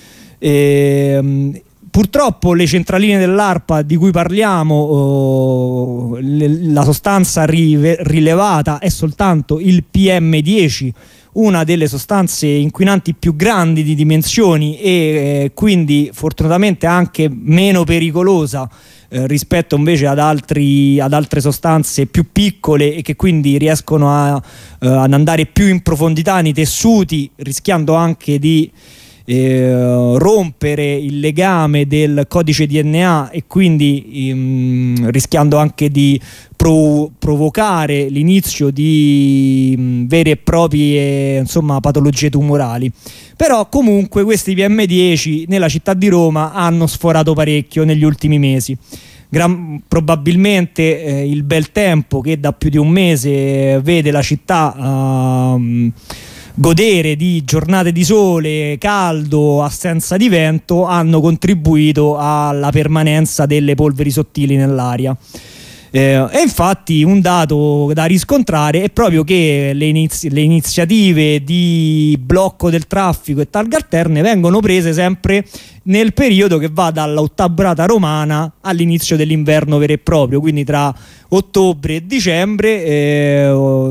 E, purtroppo le centraline dell'ARPA di cui parliamo, oh, le, la sostanza rive, rilevata è soltanto il P M dieci, una delle sostanze inquinanti più grandi di dimensioni e eh, quindi fortunatamente anche meno pericolosa eh, rispetto invece ad, altri, ad altre sostanze più piccole, e che quindi riescono a, eh, ad andare più in profondità nei tessuti, rischiando anche di Eh, rompere il legame del codice D N A e quindi ehm, rischiando anche di pro- provocare l'inizio di mh, vere e proprie insomma patologie tumorali. Però comunque questi P M dieci nella città di Roma hanno sforato parecchio negli ultimi mesi. Gran, probabilmente eh, il bel tempo che da più di un mese vede la città uh, godere di giornate di sole, caldo, assenza di vento hanno contribuito alla permanenza delle polveri sottili nell'aria. Eh, e infatti un dato da riscontrare è proprio che le, inizi- le iniziative di blocco del traffico e targhe alterne vengono prese sempre nel periodo che va dall'ottobrata romana all'inizio dell'inverno vero e proprio, quindi tra ottobre e dicembre. Eh,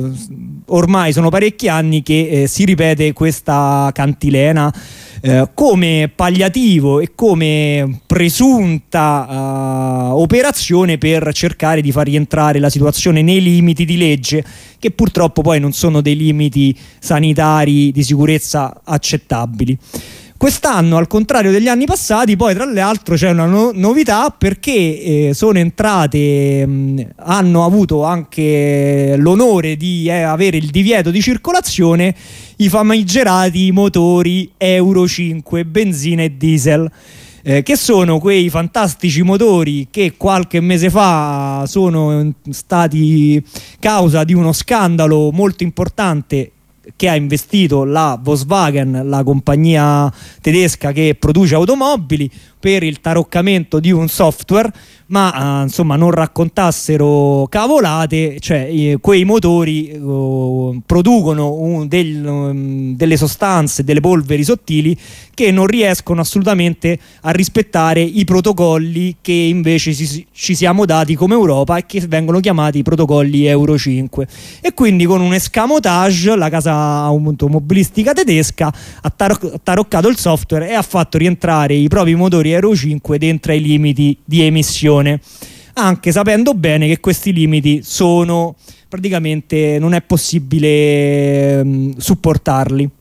ormai sono parecchi anni che eh, si ripete questa cantilena eh, come palliativo e come presunta uh, operazione per cercare di far rientrare la situazione nei limiti di legge, che purtroppo poi non sono dei limiti sanitari di sicurezza accettabili. Quest'anno, al contrario degli anni passati, poi tra l'altro c'è una no- novità perché eh, sono entrate, mh, hanno avuto anche l'onore di eh, avere il divieto di circolazione i famigerati motori Euro cinque, benzina e diesel, eh, che sono quei fantastici motori che qualche mese fa sono stati causa di uno scandalo molto importante che ha investito la Volkswagen, la compagnia tedesca che produce automobili, per il taroccamento di un software, ma eh, insomma non raccontassero cavolate, cioè eh, quei motori eh, producono un, del, um, delle sostanze, delle polveri sottili che non riescono assolutamente a rispettare i protocolli che invece ci, ci siamo dati come Europa e che vengono chiamati protocolli Euro cinque. E quindi con un escamotage la casa automobilistica tedesca ha, tar- ha taroccato il software e ha fatto rientrare i propri motori Euro cinque dentro ai limiti di emissione, anche sapendo bene che questi limiti sono praticamente non è possibile mh, supportarli.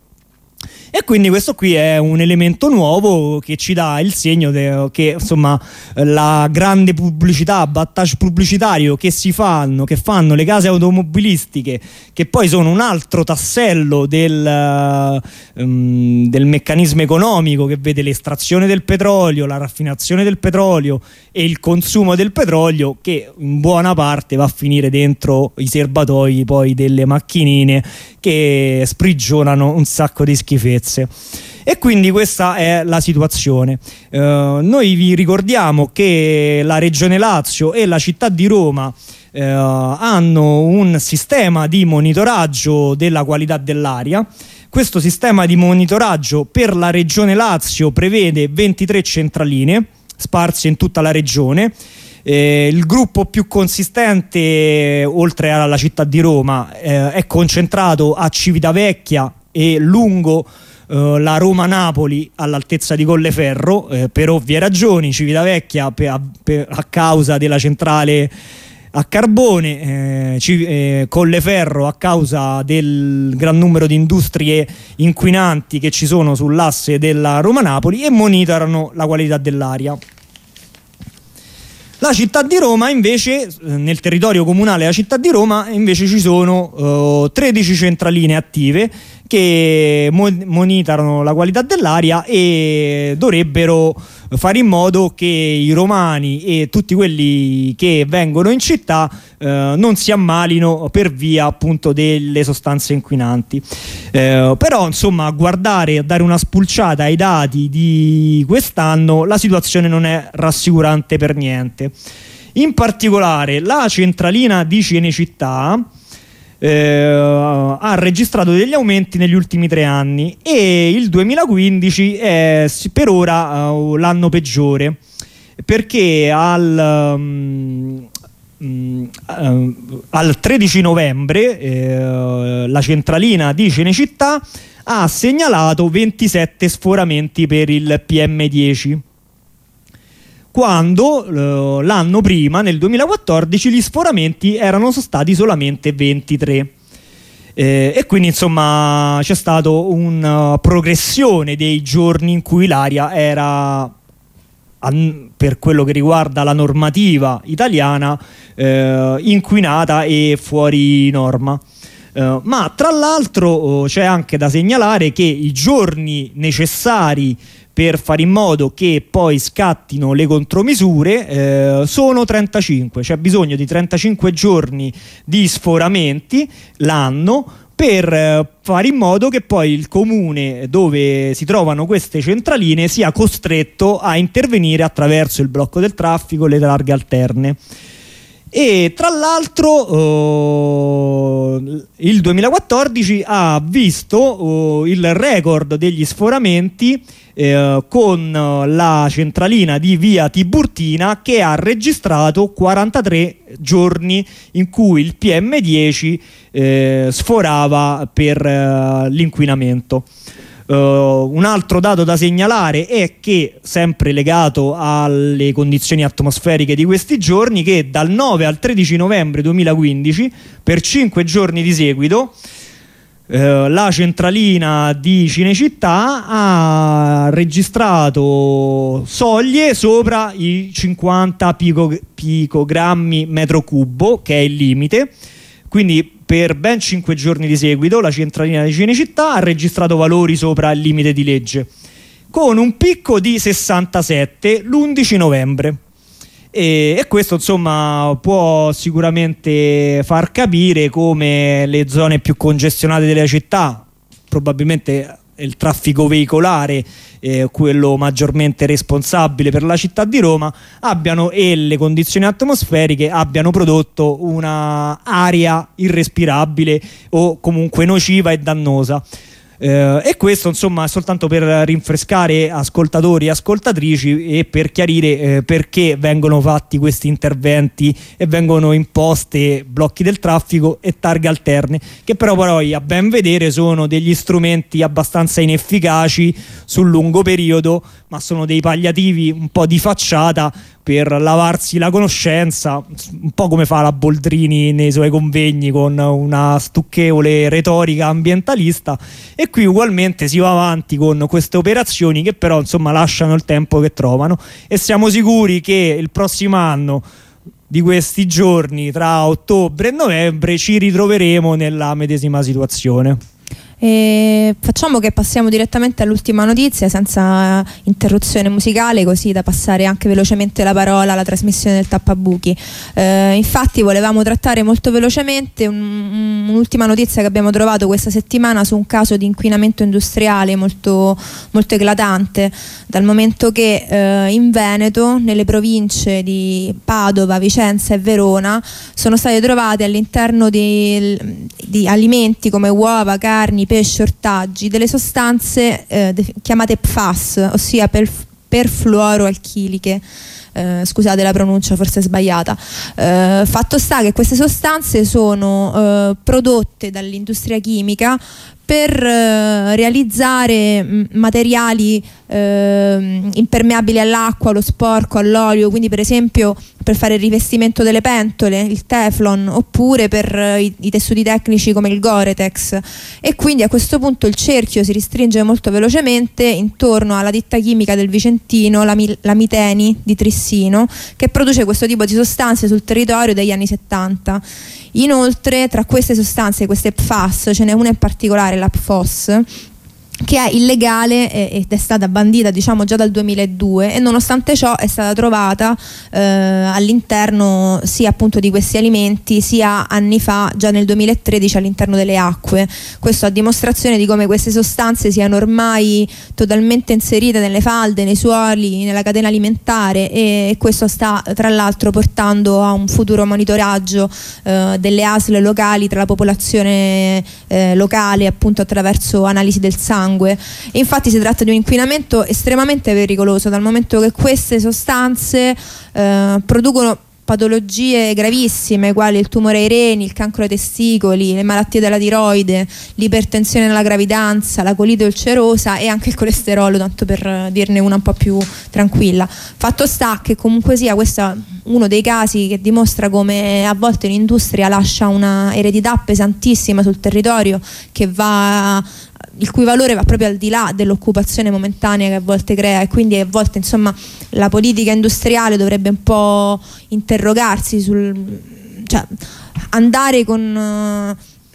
E quindi questo qui è un elemento nuovo che ci dà il segno de- che insomma la grande pubblicità, battage pubblicitario che si fanno, che fanno le case automobilistiche, che poi sono un altro tassello del, um, del meccanismo economico che vede l'estrazione del petrolio, la raffinazione del petrolio e il consumo del petrolio, che in buona parte va a finire dentro i serbatoi poi delle macchinine che sprigionano un sacco di schifezze. E quindi questa è la situazione. Uh, noi vi ricordiamo che la Regione Lazio e la città di Roma uh, hanno un sistema di monitoraggio della qualità dell'aria. Questo sistema di monitoraggio per la Regione Lazio prevede ventitré centraline sparse in tutta la regione. Eh, il gruppo più consistente, oltre alla città di Roma, eh, è concentrato a Civitavecchia e lungo eh, la Roma-Napoli all'altezza di Colleferro, eh, per ovvie ragioni. Civitavecchia per, per, a causa della centrale a carbone, eh, ci, eh, Colleferro a causa del gran numero di industrie inquinanti che ci sono sull'asse della Roma-Napoli, e monitorano la qualità dell'aria. La città di Roma invece, nel territorio comunale della città di Roma invece ci sono uh, tredici centraline attive che mo- monitorano la qualità dell'aria e dovrebbero fare in modo che i romani e tutti quelli che vengono in città eh, non si ammalino per via appunto delle sostanze inquinanti. Eh, però insomma, a guardare, a dare una spulciata ai dati di quest'anno, la situazione non è rassicurante per niente. In particolare la centralina di Cinecittà Eh, ha registrato degli aumenti negli ultimi tre anni e il duemilaquindici è per ora uh, l'anno peggiore, perché al, um, um, uh, al tredici novembre uh, la centralina di Cinecittà ha segnalato ventisette sforamenti per il P M dieci, quando eh, l'anno prima, nel duemilaquattordici, gli sforamenti erano stati solamente ventitré. Eh, e quindi insomma c'è stata una progressione dei giorni in cui l'aria era, per quello che riguarda la normativa italiana, eh, inquinata e fuori norma. Uh, ma tra l'altro uh, c'è anche da segnalare che i giorni necessari per fare in modo che poi scattino le contromisure eh, sono trentacinque. C'è bisogno di trentacinque giorni di sforamenti l'anno per eh, fare in modo che poi il comune dove si trovano queste centraline sia costretto a intervenire attraverso il blocco del traffico, le targhe alterne. E tra l'altro eh, il duemilaquattordici ha visto eh, il record degli sforamenti eh, con la centralina di via Tiburtina, che ha registrato quarantatré giorni in cui il P M dieci eh, sforava per eh, l'inquinamento. Uh, un altro dato da segnalare è che, sempre legato alle condizioni atmosferiche di questi giorni, che dal nove al tredici novembre duemilaquindici, per cinque giorni di seguito, uh, la centralina di Cinecittà ha registrato soglie sopra i cinquanta pico, picogrammi metro cubo, che è il limite. Quindi per ben cinque giorni di seguito la centralina di Cinecittà ha registrato valori sopra il limite di legge, con un picco di sessantasette l'undici novembre. E, e questo insomma può sicuramente far capire come le zone più congestionate della città, probabilmente il traffico veicolare, eh, quello maggiormente responsabile per la città di Roma, abbiano, e le condizioni atmosferiche abbiano prodotto una aria irrespirabile o comunque nociva e dannosa. Eh, e questo insomma soltanto per rinfrescare ascoltatori e ascoltatrici e per chiarire eh, perché vengono fatti questi interventi e vengono imposte blocchi del traffico e targhe alterne, che però poi a ben vedere sono degli strumenti abbastanza inefficaci sul lungo periodo, ma sono dei palliativi un po' di facciata per lavarsi la conoscenza, un po' come fa la Boldrini nei suoi convegni con una stucchevole retorica ambientalista. E qui ugualmente si va avanti con queste operazioni che però insomma lasciano il tempo che trovano, e siamo sicuri che il prossimo anno, di questi giorni, tra ottobre e novembre, ci ritroveremo nella medesima situazione. E facciamo che passiamo direttamente all'ultima notizia senza interruzione musicale, così da passare anche velocemente la parola alla trasmissione del Tappabuchi. Eh, infatti volevamo trattare molto velocemente un, un'ultima notizia che abbiamo trovato questa settimana su un caso di inquinamento industriale molto, molto eclatante, dal momento che eh, in Veneto, nelle province di Padova, Vicenza e Verona, sono state trovate all'interno di, di alimenti come uova, carni, pesci, ortaggi, delle sostanze eh, de- chiamate P F A S, ossia per, perfluoroalchiliche. Eh, scusate la pronuncia, forse è sbagliata. Eh, fatto sta che queste sostanze sono eh, prodotte dall'industria chimica per eh, realizzare mh, materiali eh, impermeabili all'acqua, allo sporco, all'olio, quindi per esempio per fare il rivestimento delle pentole, il Teflon, oppure per eh, i, i tessuti tecnici come il Gore-Tex. E quindi a questo punto il cerchio si ristringe molto velocemente intorno alla ditta chimica del Vicentino, la, la Miteni di Trissino, che produce questo tipo di sostanze sul territorio dagli anni settanta. Inoltre, tra queste sostanze, queste P F A S, ce n'è una in particolare, la P F O S, che è illegale ed è stata bandita diciamo già dal duemiladue, e nonostante ciò è stata trovata eh, all'interno sia appunto di questi alimenti sia anni fa, già nel duemilatredici, all'interno delle acque. Questo a dimostrazione di come queste sostanze siano ormai totalmente inserite nelle falde, nei suoli, nella catena alimentare, e questo sta tra l'altro portando a un futuro monitoraggio eh, delle A S L locali tra la popolazione eh, locale, appunto attraverso analisi del sangue. E infatti si tratta di un inquinamento estremamente pericoloso, dal momento che queste sostanze eh, producono patologie gravissime quali il tumore ai reni, il cancro ai testicoli, le malattie della tiroide, l'ipertensione nella gravidanza, la colite ulcerosa e anche il colesterolo, tanto per dirne una un po' più tranquilla. Fatto sta che comunque sia questo è uno dei casi che dimostra come a volte l'industria lascia una eredità pesantissima sul territorio, che va il cui valore va proprio al di là dell'occupazione momentanea che a volte crea, e quindi a volte insomma la politica industriale dovrebbe un po' interrogarsi sul, cioè andare con,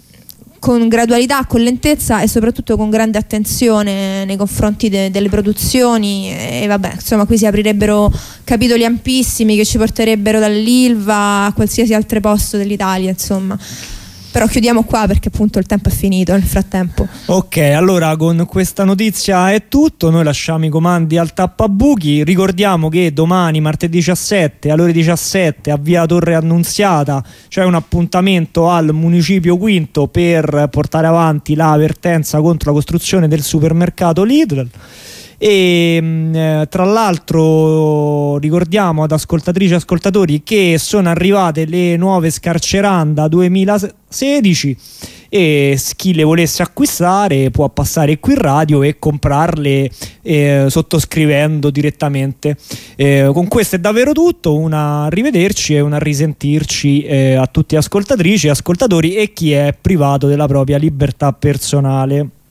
con gradualità, con lentezza e soprattutto con grande attenzione nei confronti de, delle produzioni. E vabbè, insomma, qui si aprirebbero capitoli ampissimi che ci porterebbero dall'Ilva a qualsiasi altro posto dell'Italia, insomma. Però chiudiamo qua perché appunto il tempo è finito nel frattempo. Ok, allora con questa notizia è tutto, noi lasciamo i comandi al tappabuchi, ricordiamo che domani martedì diciassette alle ore diciassette a via Torre Annunziata c'è un appuntamento al Municipio Quinto per portare avanti la vertenza contro la costruzione del supermercato Lidl. E eh, tra l'altro ricordiamo ad ascoltatrici e ascoltatori che sono arrivate le nuove Scarceranda duemilasedici e chi le volesse acquistare può passare qui in radio e comprarle eh, sottoscrivendo direttamente. Eh, con questo è davvero tutto, una arrivederci e una risentirci eh, a tutti ascoltatrici e ascoltatori e chi è privato della propria libertà personale.